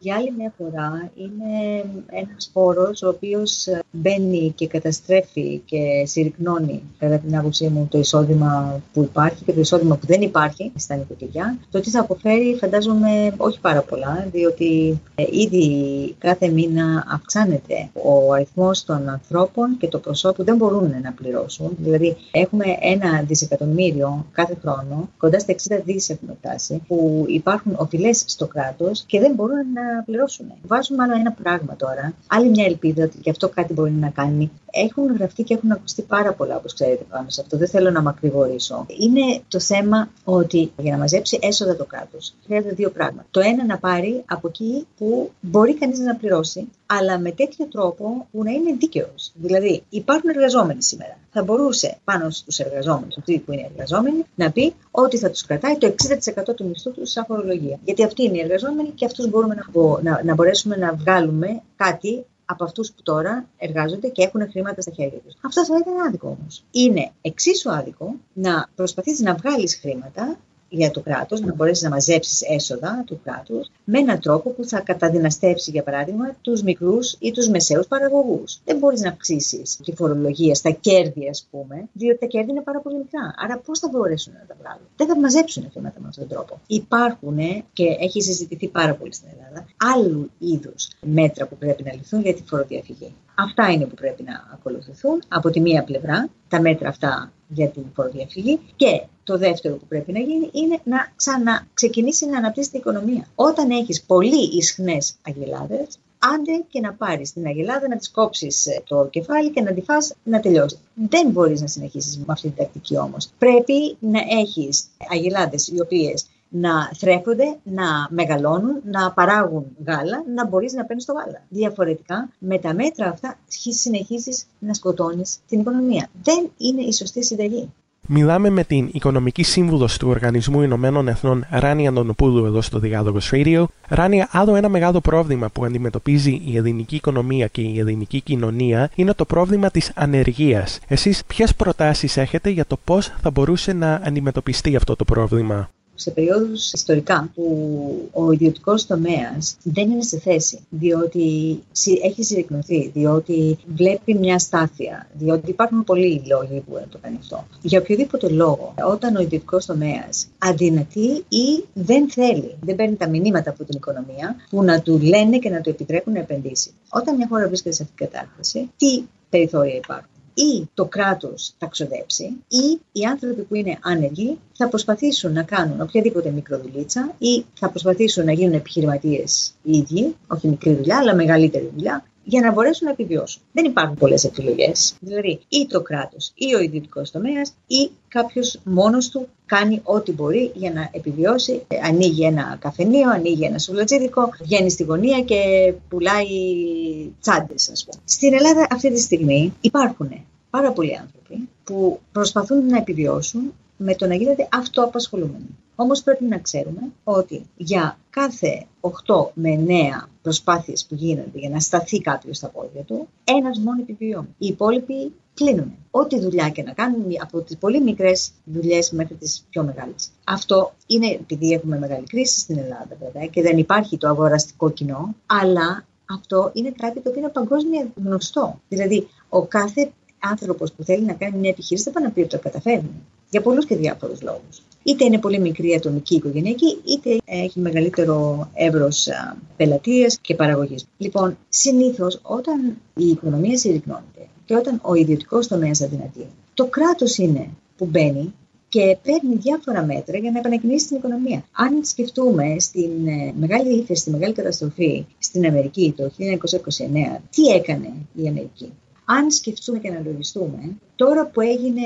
Για άλλη μια φορά είναι ένας φόρος ο οποίος μπαίνει και καταστρέφει και συρρυκνώνει, κατά την άποψή μου, το εισόδημα που υπάρχει και το εισόδημα που δεν υπάρχει στα νοικοκυριά. Το τι θα αποφέρει φαντάζομαι όχι πάρα πολλά, διότι ήδη κάθε μήνα αυξάνεται ο αριθμός των ανθρώπων και το ποσό που δεν μπορούν να πληρώσουν. Δηλαδή έχουμε ένα δισεκατομμύριο κάθε χρόνο, κοντά στα εξήντα δις έχουμε φτάσει, που υπάρχουν οφειλές στο κράτος και δεν μπορούν να πληρώσουν. Βάζουμε άλλο ένα πράγμα τώρα, άλλη μια ελπίδα ότι και αυτό κάτι μπορεί να κάνει. Έχουν γραφτεί και έχουν ακουστεί πάρα πολλά, όπως ξέρετε, πάνω σε αυτό. Δεν θέλω να μακρηγορήσω. Είναι το θέμα ότι για να μαζέψει έσοδα το κράτος χρειάζεται δύο πράγματα. Το ένα, να πάρει από εκεί που μπορεί κανείς να πληρώσει, αλλά με τέτοιο τρόπο που να είναι δίκαιος. Δηλαδή, υπάρχουν εργαζόμενοι σήμερα. Θα μπορούσε πάνω στους εργαζόμενους, αυτοί που είναι εργαζόμενοι, να πει ότι θα τους κρατάει το εξήντα τοις εκατό του μισθού τους σαν φορολογία. Γιατί αυτοί είναι οι εργαζόμενοι και αυτούς μπορούμε να, να, να μπορέσουμε να βγάλουμε κάτι από αυτούς που τώρα εργάζονται και έχουν χρήματα στα χέρια τους. Αυτό θα ήταν άδικο όμως. Είναι εξίσου άδικο να προσπαθείς να βγάλεις χρήματα για το κράτος, να μπορέσεις να μαζέψεις έσοδα του κράτους με έναν τρόπο που θα καταδυναστεύσει, για παράδειγμα, τους μικρούς ή τους μεσαίους παραγωγούς. Δεν μπορείς να αυξήσεις τη φορολογία στα κέρδη, ας πούμε, διότι τα κέρδη είναι πάρα πολύ μικρά. Άρα πώς θα μπορέσουν να τα βγάλουν? Δεν θα μαζέψουν χρήματα με αυτόν τον τρόπο. Υπάρχουν και έχει συζητηθεί πάρα πολύ στην Ελλάδα άλλου είδους μέτρα που πρέπει να ληφθούν για τη φοροδιαφυγή. Αυτά είναι που πρέπει να ακολουθηθούν από τη μία πλευρά, τα μέτρα αυτά για την φοροδιαφυγή, και το δεύτερο που πρέπει να γίνει είναι να ξαναξεκινήσει να αναπτύσσεται η οικονομία. Όταν έχεις πολύ ισχνές αγελάδες, άντε και να πάρεις την αγελάδα, να της κόψεις το κεφάλι και να τη φας να τελειώσει. Δεν μπορείς να συνεχίσεις με αυτή την τακτική όμως. Πρέπει να έχεις αγελάδες οι οποίες να θρέφονται, να μεγαλώνουν, να παράγουν γάλα, να μπορείς να παίρνεις το γάλα. Διαφορετικά, με τα μέτρα αυτά συνεχίζεις να σκοτώνεις την οικονομία. Δεν είναι η σωστή συνταγή. Μιλάμε με την Οικονομική Σύμβουλος του Οργανισμού Ηνωμένων Εθνών, Ράνια Αντωνοπούλου, εδώ στο Διάλογος Radio. Ράνια, άλλο ένα μεγάλο πρόβλημα που αντιμετωπίζει η ελληνική οικονομία και η ελληνική κοινωνία είναι το πρόβλημα της ανεργίας. Εσείς ποιες προτάσεις έχετε για το πώς θα μπορούσε να αντιμετωπιστεί αυτό το πρόβλημα? Σε περίοδους ιστορικά που ο ιδιωτικός τομέας δεν είναι σε θέση, διότι έχει συρρυκνωθεί, διότι βλέπει μια στάθεια, διότι υπάρχουν πολλοί λόγοι που να το κάνει αυτό. Για οποιοδήποτε λόγο, όταν ο ιδιωτικός τομέας αδυνατεί ή δεν θέλει, δεν παίρνει τα μηνύματα από την οικονομία που να του λένε και να του επιτρέπουν να επενδύσει. Όταν μια χώρα βρίσκεται σε αυτή την κατάσταση, τι περιθώρια υπάρχουν? Ή το κράτος θα ξοδέψει, ή οι άνθρωποι που είναι άνεργοι θα προσπαθήσουν να κάνουν οποιαδήποτε μικροδουλίτσα ή θα προσπαθήσουν να γίνουν επιχειρηματίες οι ίδιοι, όχι μικρή δουλειά, αλλά μεγαλύτερη δουλειά, για να μπορέσουν να επιβιώσουν. Δεν υπάρχουν πολλές επιλογές. Δηλαδή, ή το κράτος, ή ο ιδιωτικός τομέας, ή κάποιος μόνος του κάνει ό,τι μπορεί για να επιβιώσει. Ανοίγει ένα καφενείο, ανοίγει ένα σουβλατζίδικο, βγαίνει στη γωνία και πουλάει τσάντες, ας πούμε. Στην Ελλάδα αυτή τη στιγμή υπάρχουν πάρα πολλοί άνθρωποι που προσπαθούν να επιβιώσουν με το να γίνονται αυτοαπασχολούμενοι. Όμως πρέπει να ξέρουμε ότι για κάθε οκτώ με εννέα προσπάθειες που γίνονται για να σταθεί κάποιος στα πόδια του, ένας μόνο επιβιώνει. Οι υπόλοιποι κλείνουν. Ό,τι δουλειά και να κάνουν, από τις πολύ μικρές δουλειές μέχρι τις πιο μεγάλες. Αυτό είναι επειδή έχουμε μεγάλη κρίση στην Ελλάδα, βέβαια, και δεν υπάρχει το αγοραστικό κοινό, αλλά αυτό είναι κάτι το οποίο είναι παγκόσμια γνωστό. Δηλαδή, ο κάθε άνθρωπος που θέλει να κάνει μια επιχείρηση δεν πάει να πει ότι το καταφέρνει. Για πολλούς και διάφορους λόγους. Είτε είναι πολύ μικρή ατομική οικογενειακή, είτε έχει μεγαλύτερο εύρος πελατείας και παραγωγής. Λοιπόν, συνήθως όταν η οικονομία συρρυκνώνεται και όταν ο ιδιωτικός τομέας αδυνατεί, το κράτος είναι που μπαίνει και παίρνει διάφορα μέτρα για να επανακινήσει την οικονομία. Αν σκεφτούμε στην μεγάλη ύφεση, στη μεγάλη καταστροφή στην Αμερική το χίλια εννιακόσια είκοσι εννέα, τι έκανε η Αμερική? Αν σκεφτούμε και αναλογιστούμε, τώρα που έγινε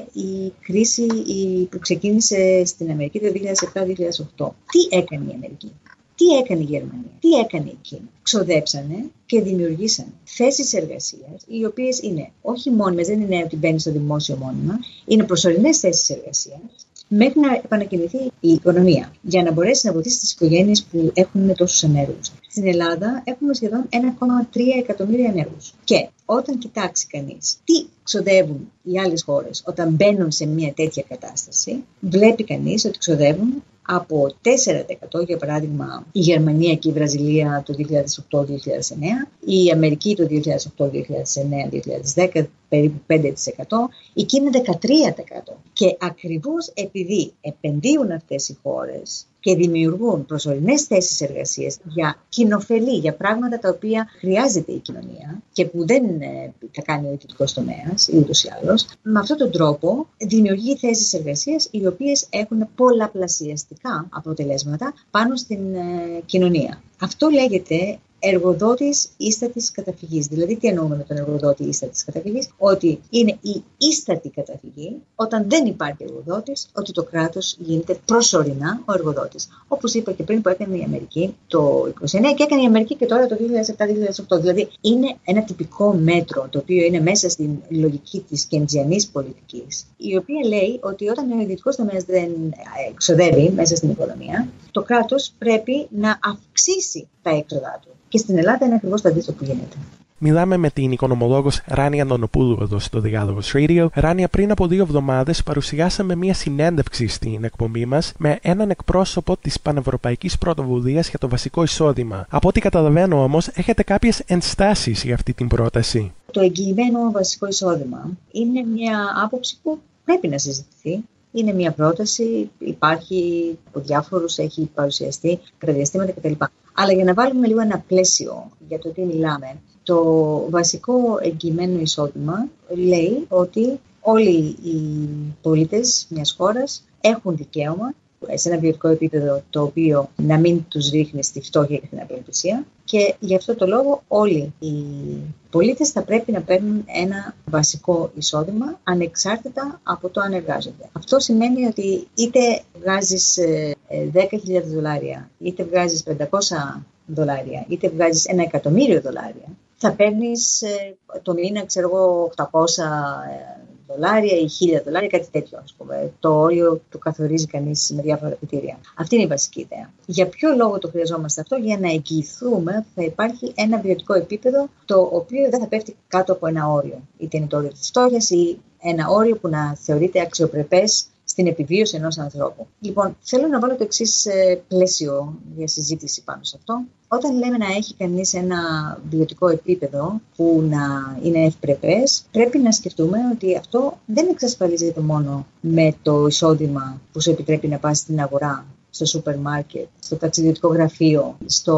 η κρίση που ξεκίνησε στην Αμερική το δύο χιλιάδες επτά δύο χιλιάδες οκτώ, τι έκανε η Αμερική, τι έκανε η Γερμανία, τι έκανε η Κίνα? Ξοδέψανε και δημιουργήσαν θέσεις εργασίας, οι οποίες είναι όχι μόνιμες, δεν είναι ότι μπαίνει στο δημόσιο μόνιμα, είναι προσωρινές θέσεις εργασίας, μέχρι να επανακινηθεί η οικονομία, για να μπορέσει να βοηθήσει τις οικογένειες που έχουν τόσους ανέργους. Στην Ελλάδα έχουμε σχεδόν ένα κόμμα τρία εκατομμύρια ανέργους. Και όταν κοιτάξει κανείς τι ξοδεύουν οι άλλες χώρες όταν μπαίνουν σε μια τέτοια κατάσταση, βλέπει κανείς ότι ξοδεύουν από τέσσερα τοις εκατό, για παράδειγμα η Γερμανία και η Βραζιλία το δύο χιλιάδες οκτώ δύο χιλιάδες εννέα, η Αμερική το δύο χιλιάδες οκτώ δύο χιλιάδες εννέα δύο χιλιάδες δέκα περίπου πέντε τοις εκατό, η Κίνα δεκατρία τοις εκατό. Και ακριβώς επειδή επενδύουν αυτές οι χώρες και δημιουργούν προσωρινές θέσεις εργασίας για κοινοφελή, για πράγματα τα οποία χρειάζεται η κοινωνία και που δεν θα κάνει ο ιδιωτικός τομέας ή ούτως ή άλλως, με αυτόν τον τρόπο δημιουργεί θέσεις εργασίας οι οποίες έχουν πολλαπλασιαστικά αποτελέσματα πάνω στην ε, κοινωνία. Αυτό λέγεται εργοδότης ίστατης καταφυγής. Δηλαδή, τι εννοούμε με τον εργοδότη ίστατης καταφυγής? Ότι είναι η ίστατη καταφυγή όταν δεν υπάρχει εργοδότης, ότι το κράτος γίνεται προσωρινά ο εργοδότης. Όπως είπα και πριν, που έκανε η Αμερική το είκοσι εννέα και έκανε η Αμερική και τώρα το δύο χιλιάδες επτά δύο χιλιάδες οκτώ. Δηλαδή, είναι ένα τυπικό μέτρο το οποίο είναι μέσα στην λογική της κεντζιανής πολιτικής, η οποία λέει ότι όταν ο ιδιωτικός τομέας δεν εξοδεύει μέσα στην οικονομία, το κράτος πρέπει να αυξήσει τα έξοδά του. Και στην Ελλάδα είναι ακριβώς το αντίστοιχο που γίνεται. Μιλάμε με την οικονομολόγος Ράνια Νονοπούλου εδώ στο Διάλογος Radio. Ράνια, πριν από δύο εβδομάδες παρουσιάσαμε μία συνέντευξη στην εκπομπή μας με έναν εκπρόσωπο της Πανευρωπαϊκής Πρωτοβουλίας για το βασικό εισόδημα. Από ό,τι καταλαβαίνω όμως, έχετε κάποιες ενστάσεις για αυτή την πρόταση. Το εγγυημένο βασικό εισόδημα είναι μια άποψη που πρέπει να συζητηθεί. Είναι μια πρόταση, υπάρχει από διάφορους, έχει παρουσιαστεί κατά διαστήματα κτλ. Αλλά για να βάλουμε λίγο ένα πλαίσιο για το τι μιλάμε, το βασικό εγγυημένο εισόδημα λέει ότι όλοι οι πολίτες μιας χώρας έχουν δικαίωμα σε ένα βιωτικό επίπεδο το οποίο να μην τους ρίχνει στη φτώχεια και την απελπισία, και γι' αυτό το λόγο όλοι οι πολίτες θα πρέπει να παίρνουν ένα βασικό εισόδημα ανεξάρτητα από το αν εργάζονται. Αυτό σημαίνει ότι είτε βγάζεις δέκα χιλιάδες δολάρια, είτε βγάζεις πεντακόσια δολάρια, είτε βγάζεις ένα εκατομμύριο δολάρια, θα παίρνεις το μήνα, ξέρω εγώ, οκτακόσια δολάρια ή χίλια δολάρια, κάτι τέτοιο, ας πούμε. Το όριο το καθορίζει κανείς με διάφορα κριτήρια. Αυτή είναι η βασική ιδέα. Για ποιο λόγο το χρειαζόμαστε αυτό? Για να εγγυηθούμε ότι θα υπάρχει ένα βιωτικό επίπεδο το οποίο δεν θα πέφτει κάτω από ένα όριο. Είτε είναι το όριο της φτώχειας ή ένα όριο που να θεωρείται αξιοπρεπές στην επιβίωση ενός ανθρώπου. Λοιπόν, θέλω να βάλω το εξής πλαίσιο για συζήτηση πάνω σε αυτό. Όταν λέμε να έχει κανείς ένα βιωτικό επίπεδο που να είναι ευπρεπές, πρέπει να σκεφτούμε ότι αυτό δεν εξασφαλίζεται μόνο με το εισόδημα που σου επιτρέπει να πας στην αγορά, στο σούπερ μάρκετ, στο ταξιδιωτικό γραφείο, στο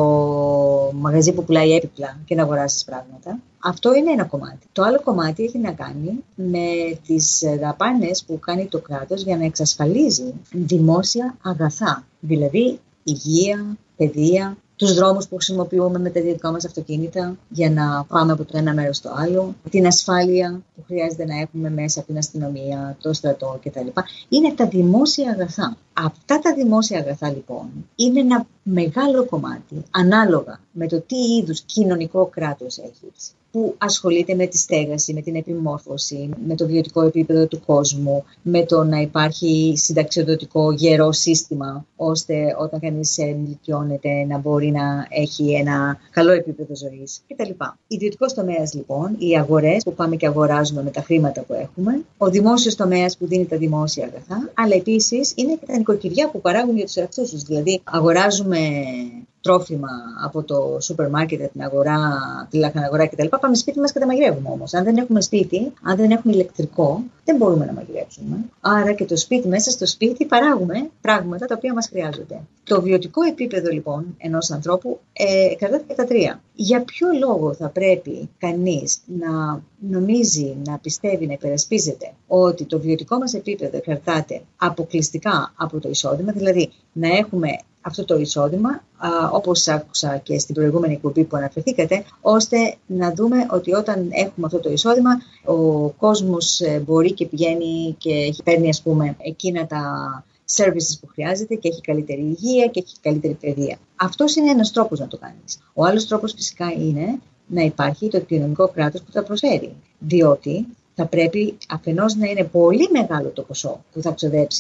μαγαζί που πουλάει έπιπλα και να αγοράσεις πράγματα. Αυτό είναι ένα κομμάτι. Το άλλο κομμάτι έχει να κάνει με τις δαπάνες που κάνει το κράτος για να εξασφαλίζει δημόσια αγαθά, δηλαδή υγεία, παιδεία, τους δρόμους που χρησιμοποιούμε με τα δικά μας αυτοκίνητα για να πάμε από το ένα μέρος στο άλλο, την ασφάλεια που χρειάζεται να έχουμε μέσα από την αστυνομία, το στρατό κτλ. Είναι τα δημόσια αγαθά. Αυτά τα δημόσια αγαθά λοιπόν είναι ένα μεγάλο κομμάτι ανάλογα με το τι είδους κοινωνικό κράτος έχεις, που ασχολείται με τη στέγαση, με την επιμόρφωση, με το βιωτικό επίπεδο του κόσμου, με το να υπάρχει συνταξιοδοτικό γερό σύστημα, ώστε όταν κανείς ενηλικιώνεται να μπορεί να έχει ένα καλό επίπεδο ζωής κτλ. Ιδιωτικός τομέας λοιπόν, οι αγορές που πάμε και αγοράζουμε με τα χρήματα που έχουμε, ο δημόσιος τομέας που δίνει τα δημόσια αγαθά, αλλά επίσης είναι και τα νοικοκυριά που παράγουν για τους εαυτούς τους. Δηλαδή αγοράζουμε τρόφιμα από το σούπερ μάρκετ, την αγορά, τη λαχαναγορά κτλ. Πάμε σπίτι μας και τα μαγειρεύουμε όμως. Αν δεν έχουμε σπίτι, αν δεν έχουμε ηλεκτρικό, δεν μπορούμε να μαγειρέψουμε. Άρα και το σπίτι, μέσα στο σπίτι παράγουμε πράγματα τα οποία μας χρειάζονται. Το βιωτικό επίπεδο λοιπόν ενός ανθρώπου ε, κρατάται και τα τρία. Για ποιο λόγο θα πρέπει κανείς να νομίζει, να πιστεύει, να υπερασπίζεται ότι το βιωτικό μας επίπεδο κρατάται αποκλειστικά από το εισόδημα, δηλαδή να έχουμε αυτό το εισόδημα, α, όπως άκουσα και στην προηγούμενη εκπομπή που αναφερθήκατε, ώστε να δούμε ότι όταν έχουμε αυτό το εισόδημα, ο κόσμος μπορεί και πηγαίνει και παίρνει, ας πούμε, εκείνα τα services που χρειάζεται και έχει καλύτερη υγεία και έχει καλύτερη παιδεία. Αυτός είναι ένας τρόπος να το κάνεις. Ο άλλος τρόπος φυσικά είναι να υπάρχει το κοινωνικό κράτος που θα προσφέρει, διότι θα πρέπει αφενός να είναι πολύ μεγάλο το ποσό που θα ξοδέψεις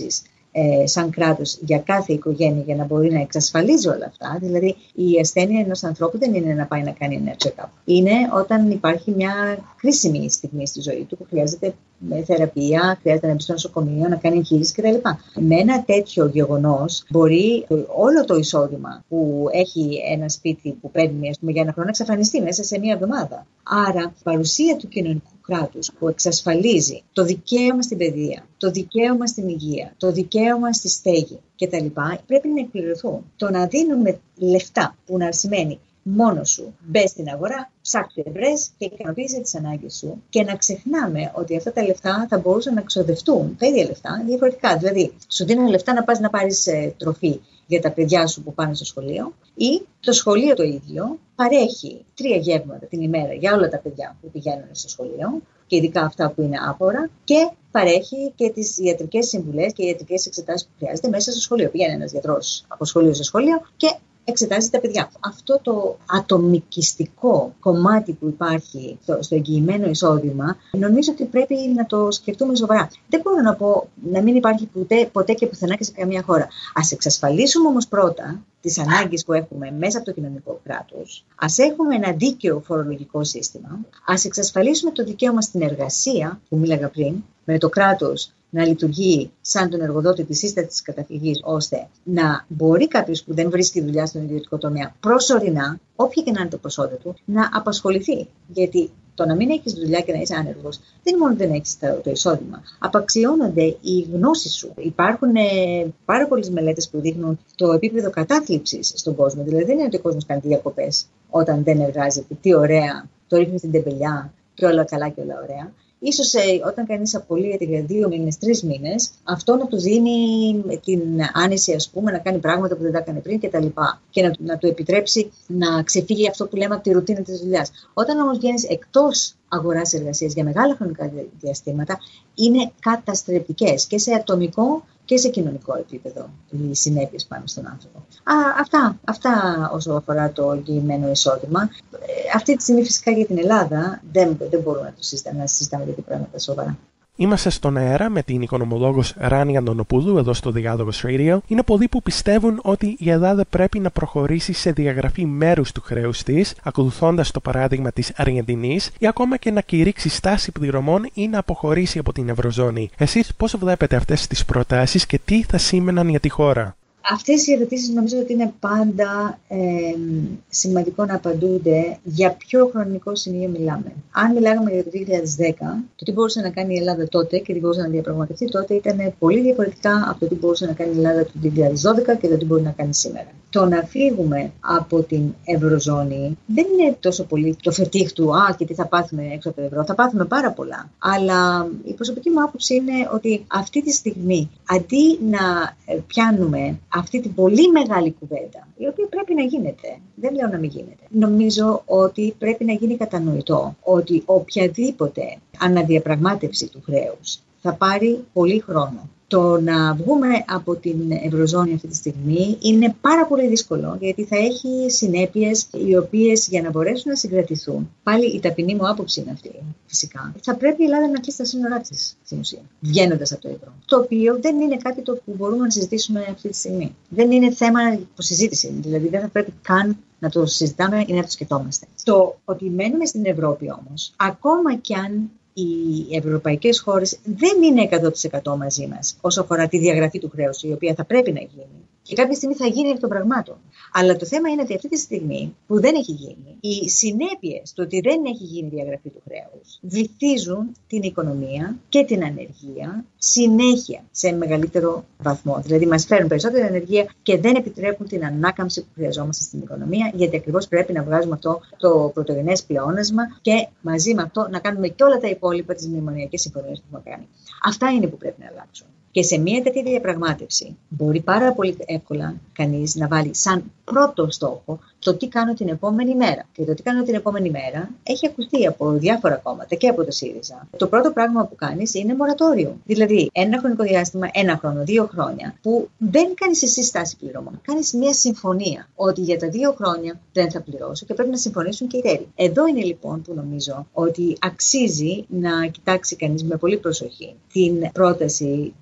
ε, σαν κράτος για κάθε οικογένεια για να μπορεί να εξασφαλίζει όλα αυτά. Δηλαδή, η ασθένεια ενός ανθρώπου δεν είναι να πάει να κάνει ένα check-up. Είναι όταν υπάρχει μια κρίσιμη στιγμή στη ζωή του που χρειάζεται θεραπεία, χρειάζεται να μπει στο νοσοκομείο, να κάνει εγχείρηση κτλ. Με ένα τέτοιο γεγονός μπορεί όλο το εισόδημα που έχει ένα σπίτι που παίρνει ας πούμε, για ένα χρόνο να εξαφανιστεί μέσα σε μία εβδομάδα. Άρα, η παρουσία του κοινωνικού κράτους που εξασφαλίζει το δικαίωμα στην παιδεία, το δικαίωμα στην υγεία, το δικαίωμα στη στέγη κτλ. Πρέπει να εκπληρωθούν. Το να δίνουμε λεφτά που να σημαίνει μόνο σου μπες στην αγορά, ψάξτε βρες και ικανοποίησε τις ανάγκες σου και να ξεχνάμε ότι αυτά τα λεφτά θα μπορούσαν να ξοδευτούν, τα ίδια λεφτά, διαφορετικά. Δηλαδή, σου δίνουν λεφτά να πας να πάρεις ε, τροφή για τα παιδιά σου που πάνε στο σχολείο ή το σχολείο το ίδιο παρέχει τρία γεύματα την ημέρα για όλα τα παιδιά που πηγαίνουν στο σχολείο και ειδικά αυτά που είναι άπορα και παρέχει και τις ιατρικές συμβουλές και ιατρικές εξετάσεις που χρειάζεται μέσα στο σχολείο. Πηγαίνει ένας γιατρός από σχολείο σε σχολείο και εξετάζει τα παιδιά. Αυτό το ατομικιστικό κομμάτι που υπάρχει στο, στο εγγυημένο εισόδημα, νομίζω ότι πρέπει να το σκεφτούμε σοβαρά. Δεν μπορώ να πω να μην υπάρχει ποτέ, ποτέ και πουθενά και σε καμία χώρα. Ας εξασφαλίσουμε όμως πρώτα τις ανάγκες που έχουμε μέσα από το κοινωνικό κράτος. Ας έχουμε ένα δίκαιο φορολογικό σύστημα. Ας εξασφαλίσουμε το δικαίωμα στην εργασία, που μίλαγα πριν, με το κράτος να λειτουργεί σαν τον εργοδότη της σύστασης καταφυγής, ώστε να μπορεί κάποιος που δεν βρίσκει δουλειά στον ιδιωτικό τομέα προσωρινά, όποια και να είναι το ποσότητα του, να απασχοληθεί. Γιατί το να μην έχεις δουλειά και να είσαι άνεργος, δεν είναι μόνο ότι δεν έχεις το εισόδημα. Απαξιώνονται οι γνώσεις σου. Υπάρχουν ε, πάρα πολλές μελέτες που δείχνουν το επίπεδο κατάθλιψης στον κόσμο. Δηλαδή, δεν είναι ότι ο κόσμος κάνει διακοπές όταν δεν εργάζεται. Τι ωραία, το ρίχνει στην τεμπελιά και όλα καλά και όλα ωραία. Ίσως ε, όταν κανείς απολύεται για δύο μήνες, τρεις μήνες, αυτό να του δίνει την άνεση, ας πούμε, να κάνει πράγματα που δεν τα έκανε πριν κτλ. Και να, να του επιτρέψει να ξεφύγει αυτό που λέμε από τη ρουτίνα της δουλειάς. Όταν όμως βγαίνεις εκτός αγοράς εργασίας για μεγάλα χρονικά διαστήματα, είναι καταστρεπτικές και σε ατομικό και σε κοινωνικό επίπεδο οι συνέπειες πάνω στον άνθρωπο. Α, αυτά, αυτά όσο αφορά το εγγυημένο εισόδημα. Ε, αυτή τη στιγμή φυσικά για την Ελλάδα δεν, δεν μπορούμε να το συζητάμε, να συζητάμε τέτοια πράγματα σοβαρά. Είμαστε στον αέρα με την οικονομολόγος Ράνη Αντωνοπούλου εδώ στο Διάλογος Radio. Είναι πολλοί που πιστεύουν ότι η Ελλάδα πρέπει να προχωρήσει σε διαγραφή μέρους του χρέους της, ακολουθώντας το παράδειγμα της Αργεντινής, ή ακόμα και να κηρύξει στάση πληρωμών ή να αποχωρήσει από την Ευρωζώνη. Εσείς πώς βλέπετε αυτές τις προτάσεις και τι θα σήμαιναν για τη χώρα? Αυτές οι ερωτήσεις νομίζω ότι είναι πάντα ε, σημαντικό να απαντούνται για ποιο χρονικό σημείο μιλάμε. Αν μιλάγαμε για το δύο χιλιάδες δέκα, το τι μπορούσε να κάνει η Ελλάδα τότε και τι μπορούσε να διαπραγματευτεί τότε ήταν πολύ διαφορετικά από το τι μπορούσε να κάνει η Ελλάδα το δύο χιλιάδες δώδεκα και το τι μπορεί να κάνει σήμερα. Το να φύγουμε από την Ευρωζώνη δεν είναι τόσο πολύ το φετίχ του «Α, και τι θα πάθουμε έξω από το ευρώ». Θα πάθουμε πάρα πολλά. Αλλά η προσωπική μου άποψη είναι ότι αυτή τη στιγμή, αντί να πιάνουμε αυτή την πολύ μεγάλη κουβέντα, η οποία πρέπει να γίνεται, δεν λέω να μην γίνεται, νομίζω ότι πρέπει να γίνει κατανοητό ότι οποιαδήποτε αναδιαπραγμάτευση του χρέους θα πάρει πολύ χρόνο. Το να βγούμε από την Ευρωζώνη αυτή τη στιγμή είναι πάρα πολύ δύσκολο, γιατί θα έχει συνέπειες οι οποίες για να μπορέσουν να συγκρατηθούν, πάλι η ταπεινή μου άποψη είναι αυτή φυσικά, θα πρέπει η Ελλάδα να κλείσει τα σύνορά της στην ουσία, βγαίνοντας από το ευρώ. Το οποίο δεν είναι κάτι το που μπορούμε να συζητήσουμε αυτή τη στιγμή. Δεν είναι θέμα συζήτηση, δηλαδή δεν θα πρέπει καν να το συζητάμε ή να το σκεφτόμαστε. Το ότι μένουμε στην Ευρώπη όμως, ακόμα κι αν οι ευρωπαϊκές χώρες δεν είναι εκατό τοις εκατό μαζί μας όσο αφορά τη διαγραφή του χρέους, η οποία θα πρέπει να γίνει. Και κάποια στιγμή θα γίνει εκ των πραγμάτων. Αλλά το θέμα είναι ότι αυτή τη στιγμή που δεν έχει γίνει, οι συνέπειες του ότι δεν έχει γίνει διαγραφή του χρέους βυθίζουν την οικονομία και την ανεργία συνέχεια σε μεγαλύτερο βαθμό. Δηλαδή, μας φέρνουν περισσότερη ανεργία και δεν επιτρέπουν την ανάκαμψη που χρειαζόμαστε στην οικονομία, γιατί ακριβώς πρέπει να βγάζουμε αυτό το πρωτογενές πλεόνασμα και μαζί με αυτό να κάνουμε και όλα τα υπόλοιπα τις μνημονιακές συμφωνίες που έχουμε κάνει. Αυτά είναι που πρέπει να αλλάξουν. Και σε μια τέτοια διαπραγμάτευση μπορεί πάρα πολύ εύκολα κανείς να βάλει σαν πρώτο στόχο το τι κάνω την επόμενη μέρα. Και το τι κάνω την επόμενη μέρα έχει ακουστεί από διάφορα κόμματα και από το ΣΥΡΙΖΑ. Το πρώτο πράγμα που κάνεις είναι μορατόριο. Δηλαδή, ένα χρονικό διάστημα, ένα χρόνο, δύο χρόνια, που δεν κάνεις εσύ στάση πληρωμών. Κάνεις μια συμφωνία ότι για τα δύο χρόνια δεν θα πληρώσω και πρέπει να συμφωνήσουν και οι τέλη. Εδώ είναι λοιπόν που νομίζω ότι αξίζει να κοιτάξει κανείς με πολύ προσοχή την πρόταση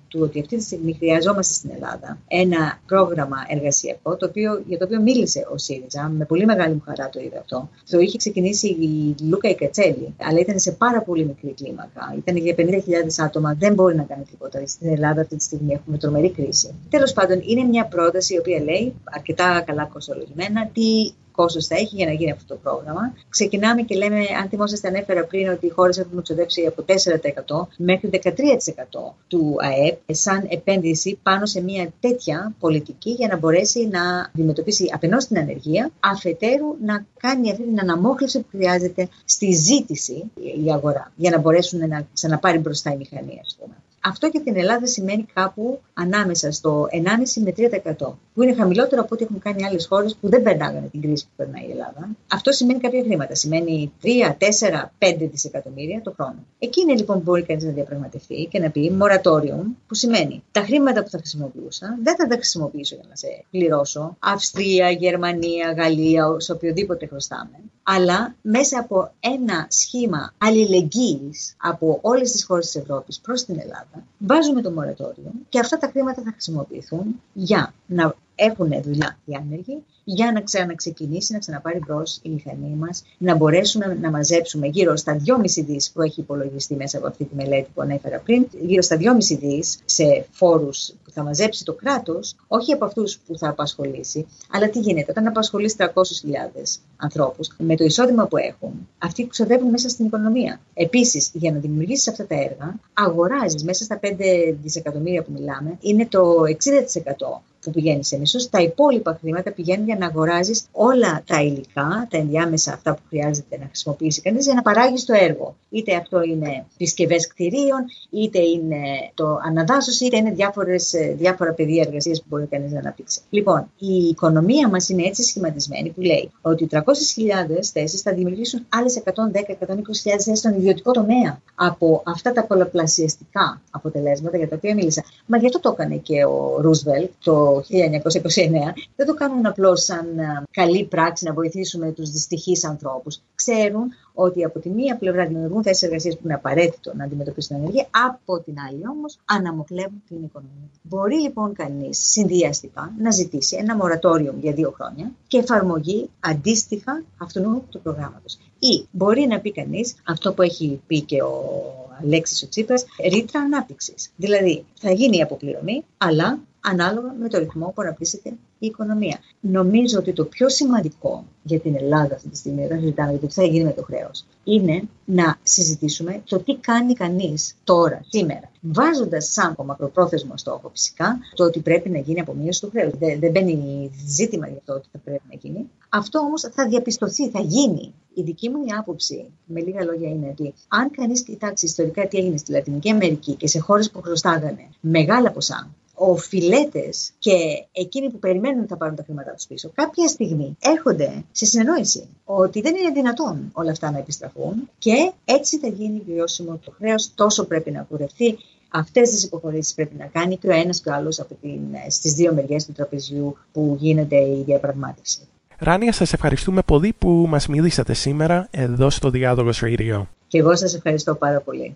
του ότι αυτή τη στιγμή χρειαζόμαστε στην Ελλάδα ένα πρόγραμμα εργασιακό, το οποίο, για το οποίο μίλησε ο ΣΥΡΙΖΑ, με πολύ μεγάλη μου χαρά το είδα αυτό. Το είχε ξεκινήσει η Λούκα η Κατσέλη, αλλά ήταν σε πάρα πολύ μικρή κλίμακα. Ήταν για πενήντα χιλιάδες άτομα, δεν μπορεί να κάνει τίποτα. Στην Ελλάδα αυτή τη στιγμή έχουμε τρομερή κρίση. Τέλος πάντων, είναι μια πρόταση η οποία λέει αρκετά καλά κοστολογημένα τι κόστος θα έχει για να γίνει αυτό το πρόγραμμα. Ξεκινάμε και λέμε, αν θυμόσαστε, ανέφερα πριν ότι οι χώρες έχουν εξοδεύσει από τέσσερα τοις εκατό μέχρι δεκατρία τοις εκατό του ΑΕΠ σαν επένδυση πάνω σε μια τέτοια πολιτική για να μπορέσει να αντιμετωπίσει αφενός την ανεργία, αφετέρου να κάνει αυτή την αναμόχλευση που χρειάζεται στη ζήτηση η αγορά για να μπορέσουν να ξαναπάρει μπροστά η μηχανή, ας πούμε. Αυτό για την Ελλάδα σημαίνει κάπου ανάμεσα στο ενάμιση με τρία τοις εκατό, που είναι χαμηλότερο από ό,τι έχουν κάνει άλλες χώρες που δεν περνάγανε την κρίση που περνάει η Ελλάδα. Αυτό σημαίνει κάποια χρήματα. Σημαίνει τρία, τέσσερα, πέντε δισεκατομμύρια το χρόνο. Εκεί λοιπόν που μπορεί κανείς να διαπραγματευτεί και να πει moratorium, που σημαίνει τα χρήματα που θα χρησιμοποιούσα δεν θα τα χρησιμοποιήσω για να σε πληρώσω Αυστρία, Γερμανία, Γαλλία, σε οποιοδήποτε χρωστάμε, αλλά μέσα από ένα σχήμα αλληλεγγύης από όλες τις χώρες της Ευρώπης προς την Ελλάδα. Βάζουμε το μορατόριο και αυτά τα χρήματα θα χρησιμοποιηθούν για να έχουν δουλειά οι άνεργοι, για να ξαναξεκινήσει, να ξαναπάρει μπρος η μηχανή μας, να μπορέσουμε να μαζέψουμε γύρω στα δυόμισι δις που έχει υπολογιστεί μέσα από αυτή τη μελέτη που ανέφερα πριν, γύρω στα δυόμισι δις σε φόρους που θα μαζέψει το κράτος, όχι από αυτούς που θα απασχολήσει, αλλά τι γίνεται όταν απασχολείς τριακόσιες χιλιάδες ανθρώπους με το εισόδημα που έχουν, αυτοί ξοδεύουν μέσα στην οικονομία. Επίσης, για να δημιουργήσεις αυτά τα έργα, αγοράζεις μέσα στα πέντε δισεκατομμύρια που μιλάμε, είναι το εξήντα τοις εκατό που πηγαίνει σε μισθούς, τα υπόλοιπα χρήματα πηγαίνουν για να αγοράζεις όλα τα υλικά, τα ενδιάμεσα αυτά που χρειάζεται να χρησιμοποιήσει κανείς για να παράγεις το έργο. Είτε αυτό είναι συσκευές κτηρίων, είτε είναι το αναδάσωση, είτε είναι διάφορες, διάφορα πεδία εργασίας που μπορεί κανείς να αναπτύξει. Λοιπόν, η οικονομία μας είναι έτσι σχηματισμένη που λέει ότι τριακόσιες χιλιάδες θέσεις θα δημιουργήσουν άλλες εκατόν δέκα με εκατόν είκοσι χιλιάδες θέσεις στον ιδιωτικό τομέα από αυτά τα πολλαπλασιαστικά αποτελέσματα για τα οποία μίλησα. Μα γι' αυτό το έκανε και ο Ρούσβελτ το χίλια εννιακόσια είκοσι εννέα. Δεν το κάνουν απλώς σαν καλή πράξη να βοηθήσουμε τους δυστυχείς ανθρώπους. Ξέρουν ότι από τη μία πλευρά δημιουργούν θέσεις εργασίας που είναι απαραίτητο να αντιμετωπίσουν την ανεργία, από την άλλη όμως αναμοχλεύουν την οικονομία. Μπορεί λοιπόν κανείς συνδυαστικά να ζητήσει ένα μορατόριο για δύο χρόνια και εφαρμογή αντίστοιχα αυτού του προγράμματος. Ή μπορεί να πει κανείς αυτό που έχει πει και ο Αλέξης ο Τσίπρας, ρήτρα ανάπτυξης. Δηλαδή θα γίνει η αποπληρωμή, αλλά ανάλογα με το ρυθμό που αναπτύσσεται η οικονομία. Νομίζω ότι το πιο σημαντικό για την Ελλάδα αυτή τη στιγμή, όταν συζητάμε για το τι θα γίνει με το χρέος, είναι να συζητήσουμε το τι κάνει κανείς τώρα, σήμερα, βάζοντας σαν μακροπρόθεσμο στόχο φυσικά το ότι πρέπει να γίνει απομείωση του χρέους. Δεν, δεν μπαίνει ζήτημα για αυτό ότι θα πρέπει να γίνει. Αυτό όμως θα διαπιστωθεί, θα γίνει. Η δική μου η άποψη, με λίγα λόγια, είναι ότι αν κανείς κοιτάξει ιστορικά τι έγινε στη Λατινική Αμερική και σε χώρες που χρωστάγανε μεγάλα ποσά, οφειλέτες και εκείνοι που περιμένουν ότι θα πάρουν τα χρήματά τους πίσω, κάποια στιγμή έρχονται σε συνεννόηση ότι δεν είναι δυνατόν όλα αυτά να επιστραφούν και έτσι θα γίνει βιώσιμο το χρέος, τόσο πρέπει να κουρευτεί. Αυτές τις υποχωρήσεις πρέπει να κάνει και ο ένας και ο άλλος από την, στις δύο μεριές του τραπεζιού που γίνεται η διαπραγμάτευση. Ράνια, σας ευχαριστούμε πολύ που μας μιλήσατε σήμερα εδώ στο Διάλογος Radio. Και εγώ σας ευχαριστώ πάρα πολύ.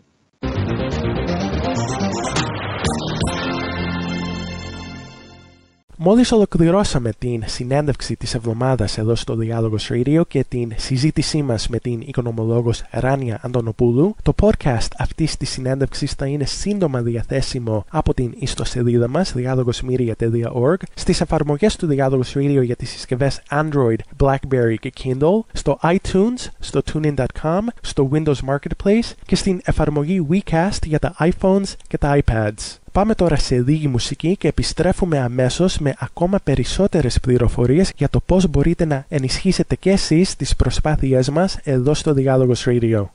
Μόλις ολοκληρώσαμε την συνέντευξη της εβδομάδας εδώ στο Διάλογος Radio και την συζήτησή μας με την οικονομολόγος Ράνια Αντωνοπούλου, το podcast αυτής της συνέντευξης θα είναι σύντομα διαθέσιμο από την ιστοσελίδα μας διάλογος μύρια τελεία org, στις εφαρμογές του Διάλογος Radio για τις συσκευές Android, BlackBerry και Kindle, στο iTunes, στο tunein τελεία com, στο Windows Marketplace και στην εφαρμογή WeCast για τα iPhones και τα iPads. Πάμε τώρα σε λίγη μουσική και επιστρέφουμε αμέσως με ακόμα περισσότερες πληροφορίες για το πώς μπορείτε να ενισχύσετε και εσείς τις προσπάθειές μας εδώ στο Διάλογος Radio.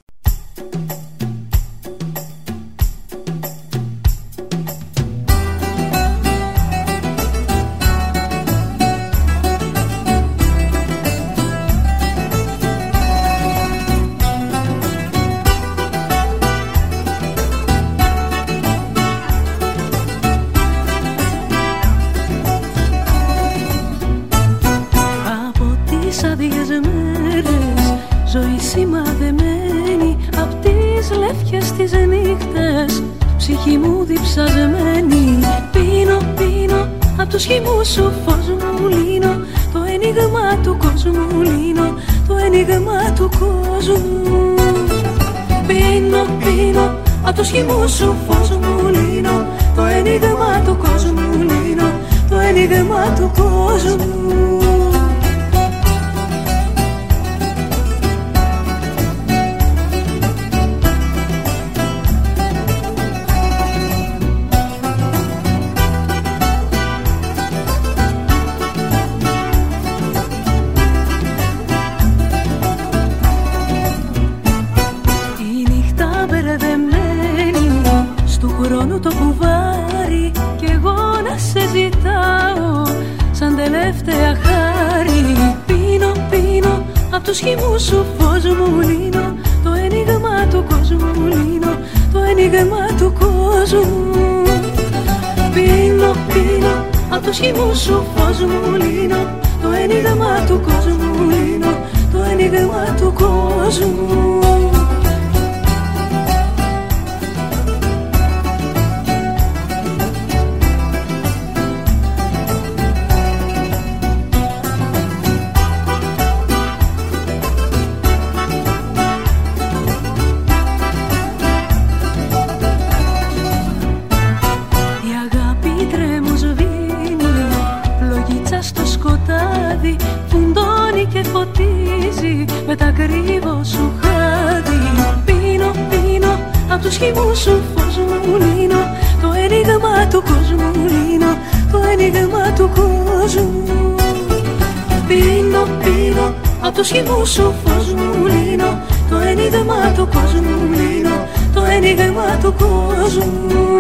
ψυχή μου διψασμένη. Πίνω, πίνω, απ' το σχήμου σου φως μου λύνω. Το ένιγμα του κόσμου λύνω, το ένιγμα του κόσμου. Πίνω, πίνω, απ' το σχήμου σου φως μου λύνω. Το ένιγμα του κόσμου λύνω, το ένιγμα του κόσμου. Το κουβάρι κι εγώ να σε ζητάω σαν τελευταία χάρη. Πίνω, πίνω, απ' το σχήμου σου φως μου λύνω. Το ένιγμα του κόσμου λύνω, το ένιγμα του κόσμου. Πίνω, πίνω, απ' το σχήμου σου φως μου λύνω. Το ένιγμα του κόσμου λύνω, το ένιγμα του κόσμου. Με τα κρύβω σου χάδι. Πίνω, πίνω, απ' το σχήμου σου φως μου λύνω. Το ένιγμα του κόσμου λύνω, το ένιγμα του κόσμου. Πίνω, πίνω, απ' το σχήμου σου φως μου λύνω. Το ένιγμα του κόσμου λύνω, το ένιγμα του κόσμου.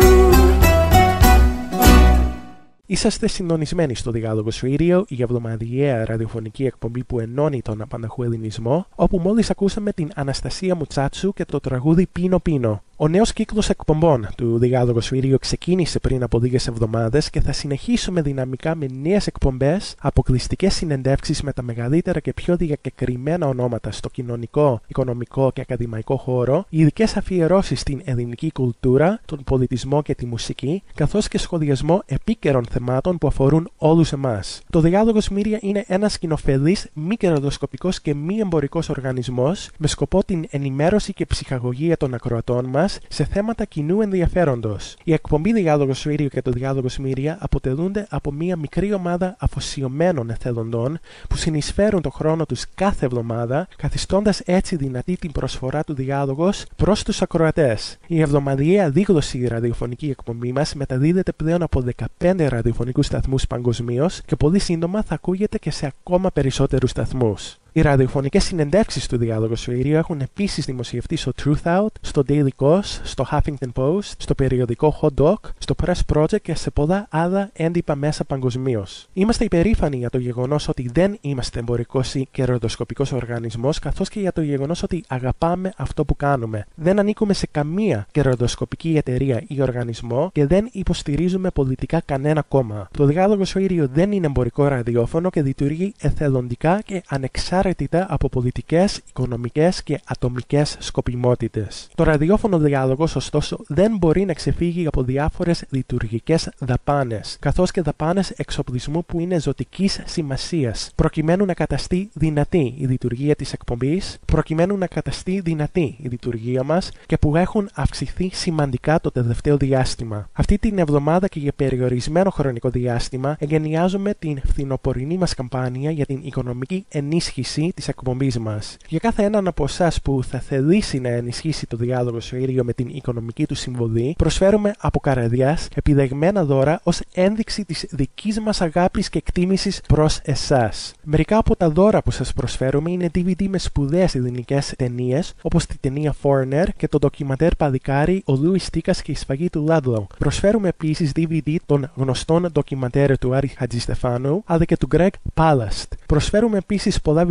Είσαστε συντονισμένοι στο Διάλογος Radio, η εβδομαδιαία ραδιοφωνική εκπομπή που ενώνει τον απανταχού ελληνισμό, όπου μόλις ακούσαμε την Αναστασία Μουτσάτσου και το τραγούδι Πίνο Πίνο. Ο νέος κύκλος εκπομπών του Διάλογος Radio ξεκίνησε πριν από λίγες εβδομάδες και θα συνεχίσουμε δυναμικά με νέες εκπομπές, αποκλειστικές συνεντεύξεις με τα μεγαλύτερα και πιο διακεκριμένα ονόματα στο κοινωνικό, οικονομικό και ακαδημαϊκό χώρο, ειδικές αφιερώσεις στην ελληνική κουλτούρα, τον πολιτισμό και τη μουσική, καθώς και σχολιασμό επίκαιρων θεμάτων που αφορούν όλους εμάς. Το Διάλογος Media είναι ένας κοινοφελής, μη κερδοσκοπικός και μη εμπορικός οργανισμός με σκοπό την ενημέρωση και ψυχαγωγία των ακροατών μας σε θέματα κοινού ενδιαφέροντος. Η εκπομπή Διάλογος Radio και το Διάλογος Media αποτελούνται από μια μικρή ομάδα αφοσιωμένων εθελοντών που συνεισφέρουν το χρόνο τους κάθε εβδομάδα, καθιστώντας έτσι δυνατή την προσφορά του διάλογος προς τους ακροατές. Η εβδομαδιαία δίγλωση ραδιοφωνική εκπομπή μας μεταδίδεται πλέον από δεκαπέντε ραδιοφωνικούς σταθμούς παγκοσμίως και πολύ σύντομα θα ακούγεται και σε ακόμα περισσότερους σταθμούς. Οι ραδιοφωνικές συνεντεύξεις του Διάλογος Radio έχουν επίσης δημοσιευτεί στο Truth Out, στο Daily Kos, στο Huffington Post, στο περιοδικό Hot Dog, στο Press Project και σε πολλά άλλα έντυπα μέσα παγκοσμίως. Είμαστε υπερήφανοι για το γεγονός ότι δεν είμαστε εμπορικός ή κερδοσκοπικός οργανισμός, καθώς και για το γεγονός ότι αγαπάμε αυτό που κάνουμε. Δεν ανήκουμε σε καμία κερδοσκοπική εταιρεία ή οργανισμό και δεν υποστηρίζουμε πολιτικά κανένα κόμμα. Το Διάλογος Radio δεν είναι εμπορικό ραδιόφωνο και λειτουργεί εθελοντικά και ανεξάρτητα από πολιτικές, οικονομικές και ατομικές σκοπιμότητες. Το ραδιόφωνο διάλογος, ωστόσο, δεν μπορεί να ξεφύγει από διάφορες λειτουργικές δαπάνες, καθώς και δαπάνες εξοπλισμού που είναι ζωτικής σημασίας, προκειμένου να καταστεί δυνατή η λειτουργία της εκπομπής, προκειμένου να καταστεί δυνατή η λειτουργία μας και που έχουν αυξηθεί σημαντικά το τελευταίο διάστημα. Αυτή την εβδομάδα και για περιορισμένο χρονικό διάστημα εγκαινιάζουμε την φθινοπορεινή μας καμπάνια για την οικονομική ενίσχυση της εκπομπής μας. Για κάθε έναν από εσάς που θα θελήσει να ενισχύσει το Διάλογο στο ίδιο με την οικονομική του συμβολή, προσφέρουμε από καρδιάς επιλεγμένα δώρα ως ένδειξη της δικής μας αγάπης και εκτίμησης προς εσάς. Μερικά από τα δώρα που σας προσφέρουμε είναι ντι βι ντι με σπουδαίες ελληνικές ταινίες, όπως τη ταινία Foreigner και το ντοκιμαντέρ Παλικάρι, ο Λούις Τίκας και η σφαγή του Λάντλο. Προσφέρουμε επίσης ντι βι ντι των γνωστών ντοκιμαντέρ του Άρη Χατζηστεφάνου, αλλά και του Greg Palast. Προσφέρουμε επίσης πολλά βιβλία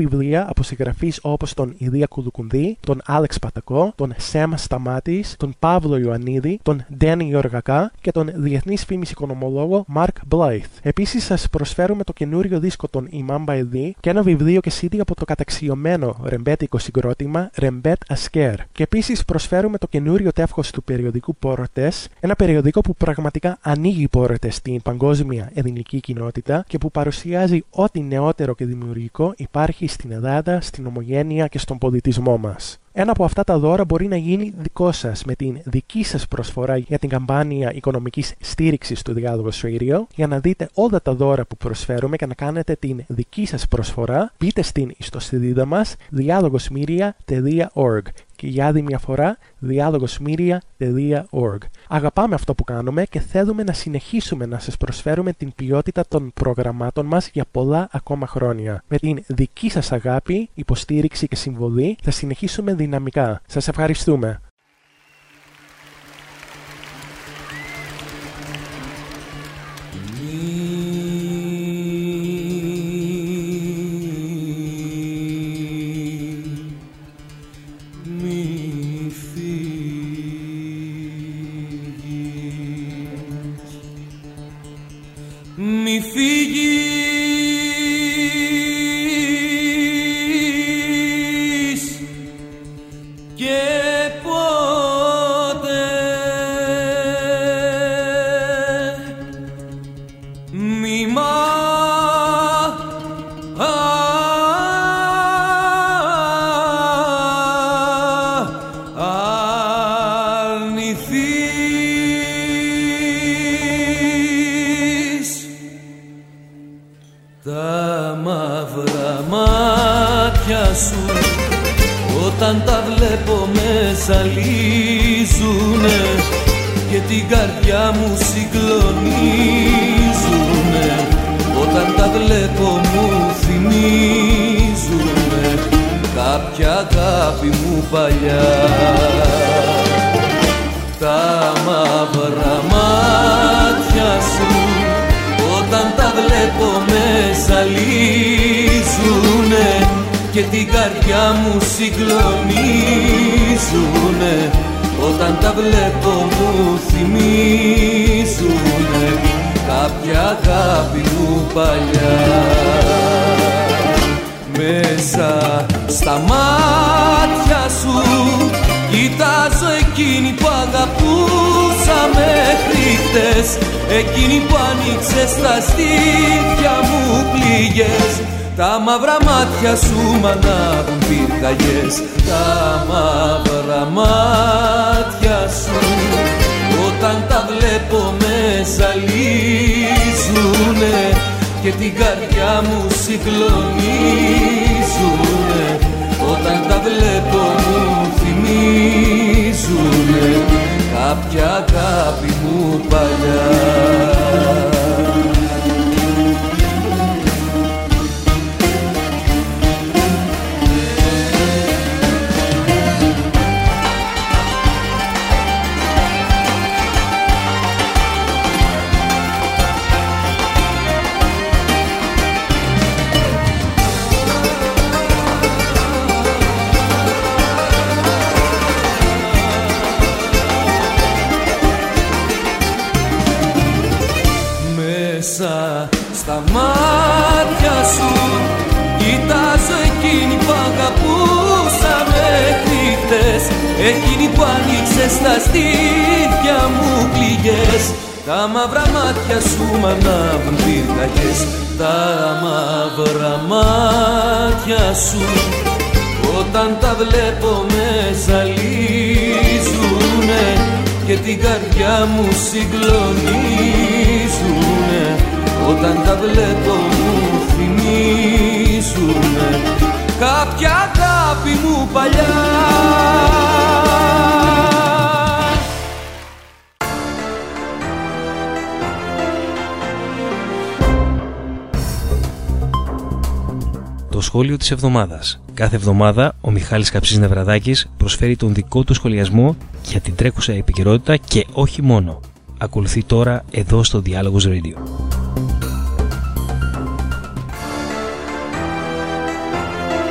βιβλία από συγγραφείς όπως τον Ηλία Κουλουκουνδή, τον Άλεξ Πατακό, τον Σέμ Σταμάτης, τον Παύλο Ιωαννίδη, τον Ντένι Γεωργακά και τον διεθνής φήμης οικονομολόγο Μαρκ Μπλάιθ. Επίσης, σας προσφέρουμε το καινούριο δίσκο των Imam Baidi και ένα βιβλίο και σι ντι από το καταξιωμένο ρεμπέτικο συγκρότημα Ρεμπέτ Ασκέρ. Και επίσης προσφέρουμε το καινούριο τεύχος του περιοδικού Πόρτες, ένα περιοδικό που πραγματικά ανοίγει πόρτες στην παγκόσμια ελληνική κοινότητα και που παρουσιάζει ό,τι νεότερο και δημιουργικό υπάρχει στην Ελλάδα, στην ομογένεια και στον πολιτισμό μας. Ένα από αυτά τα δώρα μπορεί να γίνει δικό σας με την δική σας προσφορά για την καμπάνια οικονομικής στήριξης του Διάλογος Radio. Για να δείτε όλα τα δώρα που προσφέρουμε και να κάνετε την δική σας προσφορά, μπείτε στην ιστοσελίδα μας διάλογοσμήρια τελεία org και για άλλη μια φορά διάλογοσμήρια τελεία org. Αγαπάμε αυτό που κάνουμε και θέλουμε να συνεχίσουμε να σας προσφέρουμε την ποιότητα των προγραμμάτων μας για πολλά ακόμα χρόνια. Με την δική σας αγάπη, υποστήριξη και συμβολή θα συνεχίσουμε δυναμικά. Σας ευχαριστούμε. Μη φύγεις και ποτέ μη μ' αρνηθείς. Τα μαύρα μάτια σου όταν τα βλέπω με ζαλίζουνε και την καρδιά μου συγκλονίζουνε. Όταν τα βλέπω μου θυμίζουνε κάποια αγάπη μου παλιά. Τα μαύρα μάτια σου όταν τα βλέπω με ζαλίζουνε και την καρδιά μου συγκλονίζουνε. Όταν τα βλέπω μου θυμίζουνε κάποια αγάπη μου παλιά. Μέσα στα μάτια σου κοιτάζω εκείνη που αγαπούσα μέχρι χτες, εκείνη που άνοιξε στα στήθια μου πληγές. Τα μαύρα μάτια σου μ' ανάβουν πυρκαγιές. Τα μαύρα μάτια σου όταν τα βλέπω με ζαλίζουνε και την καρδιά μου συγκλονίζουνε. Όταν τα βλέπω μου θυμίζουνε κάποια αγάπη μου παλιά. Στα μάτια σου κοιτάζω εκείνη που αγαπούσα μέχρι χτες, εκείνη που άνοιξε στα στήθια μου πληγές. Τα μαύρα μάτια σου μ' ανάβουν πυρκαγιές. Τα μαύρα μάτια σου όταν τα βλέπω με ζαλίζουνε και την καρδιά μου συγκλονίζουνε. Όταν τα βλέπω μου θυμίζουνε κάποια αγάπη μου παλιά. Το σχόλιο της εβδομάδας. Κάθε εβδομάδα ο Μιχάλης Καψής Νευραδάκης προσφέρει τον δικό του σχολιασμό για την τρέχουσα επικαιρότητα και όχι μόνο. Ακολουθεί τώρα εδώ στο Διάλογος Radio.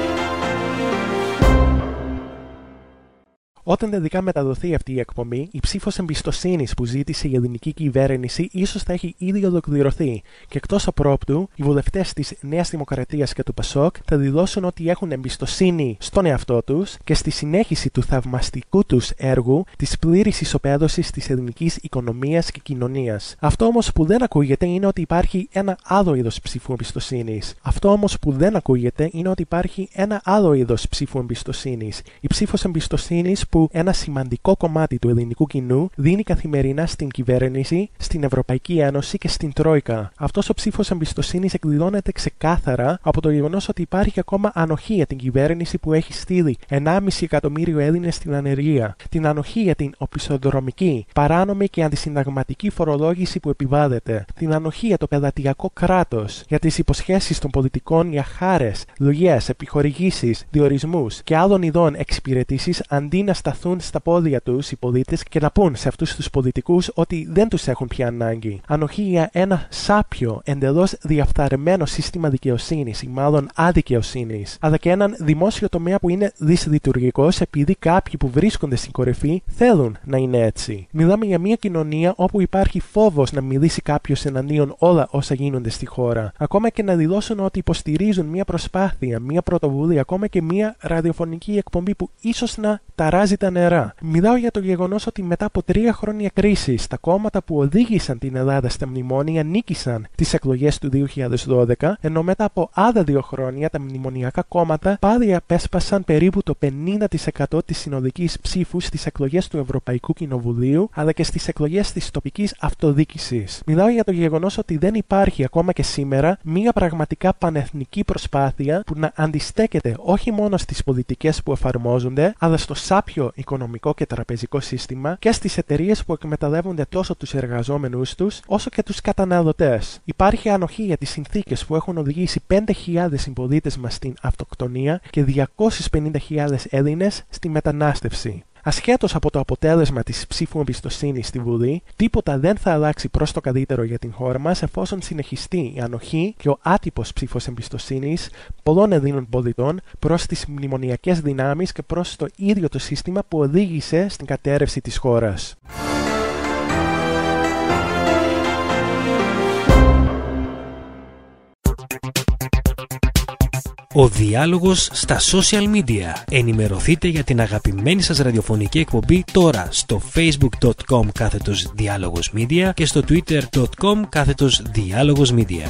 Όταν τελικά μεταδοθεί αυτή η εκπομπή, η ψήφος εμπιστοσύνης που ζήτησε η ελληνική κυβέρνηση ίσως θα έχει ήδη ολοκληρωθεί και εκτός απρόπτου, οι βουλευτές της Νέας Δημοκρατίας και του Πασόκ θα δηλώσουν ότι έχουν εμπιστοσύνη στον εαυτό τους και στη συνέχιση του θαυμαστικού τους έργου της πλήρης ισοπαίδωσης της ελληνικής οικονομίας και κοινωνίας. Αυτό όμως που δεν ακούγεται είναι ότι υπάρχει ένα άλλο είδος ψήφου εμπιστοσύνης. Αυτό όμως που δεν ακούγεται είναι ότι υπάρχει ένα άλλο είδος ψήφου εμπιστοσύνης. Η ψήφος εμπιστοσύνης που ένα σημαντικό κομμάτι του ελληνικού κοινού δίνει καθημερινά στην κυβέρνηση, στην Ευρωπαϊκή Ένωση και στην Τρόικα. Αυτός ο ψήφος εμπιστοσύνης εκδηλώνεται ξεκάθαρα από το γεγονός ότι υπάρχει ακόμα ανοχή για την κυβέρνηση που έχει στείλει ενάμιση εκατομμύριο Έλληνες στην ανεργία. Την ανοχή για την οπισθοδρομική, παράνομη και αντισυνταγματική φορολόγηση που επιβάλλεται. Την ανοχή για το πελατειακό κράτος, για τις υποσχέσεις των πολιτικών για χάρες, δουλειές, επιχορηγήσεις, διορισμούς και άλλων ειδών εξυπηρετήσεις αντί να σταθούν στα πόδια τους οι πολίτες και να πούν σε αυτούς τους πολιτικούς ότι δεν τους έχουν πια ανάγκη. Ανοχή για ένα σάπιο, εντελώς διαφθαρμένο σύστημα δικαιοσύνης ή μάλλον αδικαιοσύνης, αλλά και έναν δημόσιο τομέα που είναι δυσλειτουργικός επειδή κάποιοι που βρίσκονται στην κορυφή θέλουν να είναι έτσι. Μιλάμε για μια κοινωνία όπου υπάρχει φόβος να μιλήσει κάποιος εναντίον όλα όσα γίνονται στη χώρα. Ακόμα και να δηλώσουν ότι υποστηρίζουν μια προσπάθεια, μια πρωτοβουλία, ακόμα και μια ραδιοφωνική εκπομπή που ίσως να ταράζει τα νερά. Μιλάω για το γεγονός ότι μετά από τρία χρόνια κρίσης, τα κόμματα που οδήγησαν την Ελλάδα στα μνημόνια νίκησαν τις εκλογές του δύο χιλιάδες δώδεκα, ενώ μετά από άλλα δύο χρόνια τα μνημονιακά κόμματα πάλι απέσπασαν περίπου το πενήντα τοις εκατό της συνολικής ψήφου στις εκλογές του Ευρωπαϊκού Κοινοβουλίου, αλλά και στις εκλογές της τοπικής αυτοδιοίκησης. Μιλάω για το γεγονός ότι δεν υπάρχει ακόμα και σήμερα μια πραγματικά πανεθνική προσπάθεια που να αντιστέκεται όχι μόνο στις πολιτικές που εφαρμόζονται, αλλά στο σάπιο οικονομικό και τραπεζικό σύστημα και στις εταιρείες που εκμεταλλεύονται τόσο τους εργαζόμενους τους όσο και τους καταναλωτές. Υπάρχει ανοχή για τις συνθήκες που έχουν οδηγήσει πέντε χιλιάδες συμπολίτες μας στην αυτοκτονία και διακόσιες πενήντα χιλιάδες Έλληνες στη μετανάστευση. Ασχέτως από το αποτέλεσμα της ψήφου εμπιστοσύνης στη Βουλή, τίποτα δεν θα αλλάξει προς το καλύτερο για την χώρα μας εφόσον συνεχιστεί η ανοχή και ο άτυπος ψήφος εμπιστοσύνης πολλών Ελλήνων πολιτών προς τις μνημονιακές δυνάμεις και προς το ίδιο το σύστημα που οδήγησε στην κατέρρευση της χώρας. Ο διάλογος στα social media. Ενημερωθείτε για την αγαπημένη σας ραδιοφωνική εκπομπή τώρα στο facebook dot com κάθετος διάλογος media και στο twitter dot com κάθετος διάλογος media.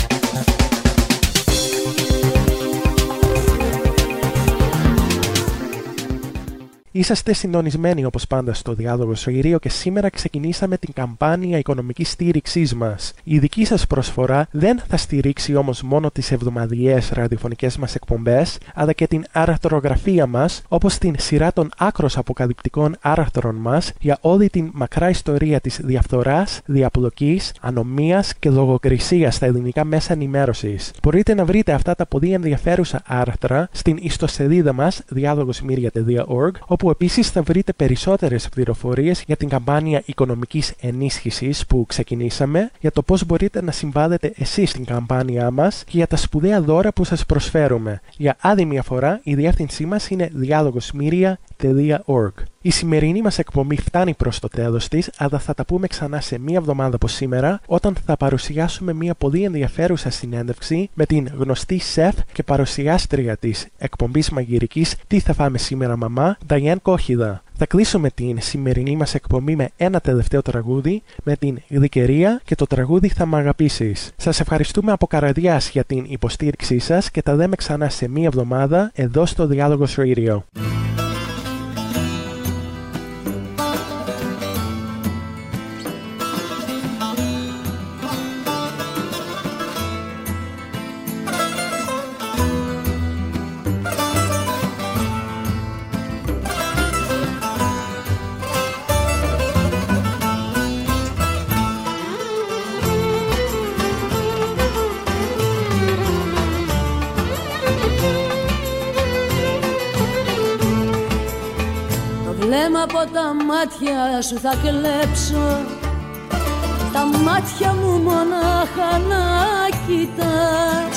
Είσαστε συντονισμένοι όπως πάντα στο Διάλογο Radio και σήμερα ξεκινήσαμε την καμπάνια οικονομικής στήριξής μας. Η δική σας προσφορά δεν θα στηρίξει όμως μόνο τις εβδομαδιαίες ραδιοφωνικές μας εκπομπές, αλλά και την αρθρογραφία μας, όπως την σειρά των άκρως αποκαλυπτικών άρθρων μας για όλη την μακρά ιστορία της διαφθοράς, διαπλοκής, ανομίας και λογοκρισίας στα ελληνικά μέσα ενημέρωσης. Μπορείτε να βρείτε αυτά τα πολύ ενδιαφέρουσα άρθρα στην ιστοσελίδα μας διάλογος media τελεία org, όπου επίσης θα βρείτε περισσότερες πληροφορίες για την καμπάνια οικονομικής ενίσχυσης που ξεκινήσαμε, για το πώς μπορείτε να συμβάλλετε εσείς στην καμπάνια μας και για τα σπουδαία δώρα που σας προσφέρουμε. Για άλλη μια φορά, η διεύθυνσή μας είναι διάλογος media τελεία org. Η σημερινή μας εκπομπή φτάνει προς το τέλος της, αλλά θα τα πούμε ξανά σε μία εβδομάδα από σήμερα, όταν θα παρουσιάσουμε μία πολύ ενδιαφέρουσα συνέντευξη με την γνωστή σεφ και παρουσιάστρια της εκπομπής μαγειρικής «Τι θα φάμε σήμερα, μαμά», Νταϊέν Κόχιδα. Θα κλείσουμε την σημερινή μας εκπομπή με ένα τελευταίο τραγούδι, με την Γλυκερία και το τραγούδι «Θα μ' αγαπήσεις». Σας ευχαριστούμε από καρδιάς για την υποστήριξή σας και τα λέμε ξανά σε μία εβδομάδα εδώ στο Διάλογος Radio. Από τα μάτια σου θα κλέψω, τα μάτια μου μονάχα να κοιτάς.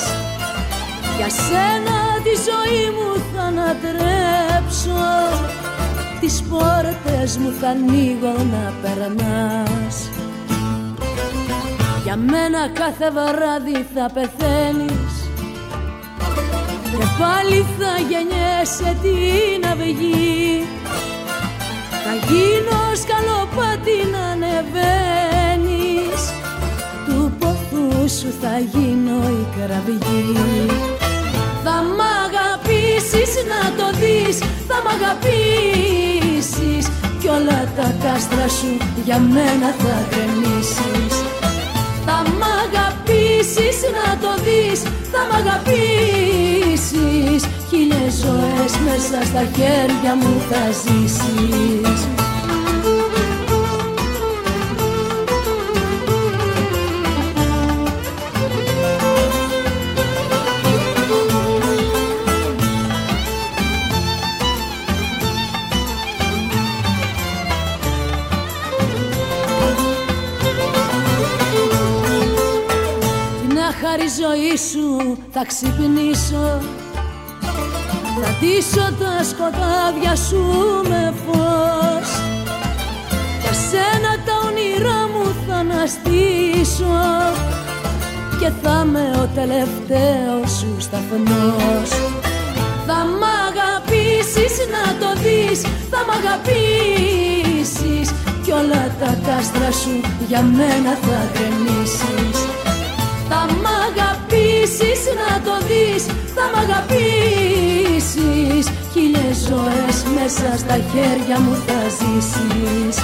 Για σένα τη ζωή μου θα ανατρέψω, τις πόρτες μου θα ανοίγω να περνάς. Για μένα κάθε βράδυ θα πεθαίνεις και πάλι θα γεννιέσαι την αυγή. Θα γίνω σκαλοπάτι να ανεβαίνεις, του ποθού σου θα γίνω η κραυγή. Θα μ' αγαπήσεις να το δεις, θα μ' αγαπήσεις κι όλα τα κάστρα σου για μένα θα γκρεμίσεις. Θα μ' αγαπήσεις να το δεις, θα μ' αγαπήσεις, χίλιες ζωές μέσα στα χέρια μου θα ζήσεις. Η ζωή σου θα ξυπνήσω, θα ντύσω τα σκοτάδια σου με φως. Για σένα τα όνειρά μου θα αναστήσω και θα είμαι ο τελευταίος σου σταθμός. Θα μ' αγαπήσεις να το δεις, θα μ' αγαπήσεις κι όλα τα κάστρα σου για μένα θα γκρεμίσεις. Θα μ' αγαπήσεις να το δεις, θα μ' αγαπήσεις, χίλιες ζωές μέσα στα χέρια μου θα ζήσεις.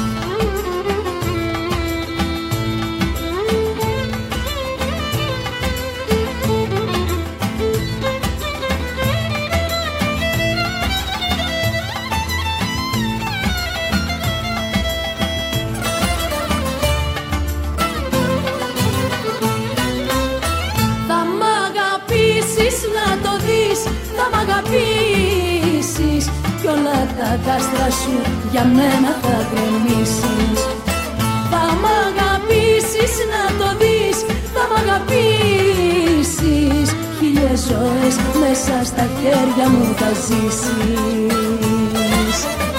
Κι όλα τα κάστρα σου για μένα θα γκρεμίσεις. Θα μ' αγαπήσεις να το δεις, θα μ' αγαπήσεις, χίλιες ζωές μέσα στα χέρια μου θα ζήσεις.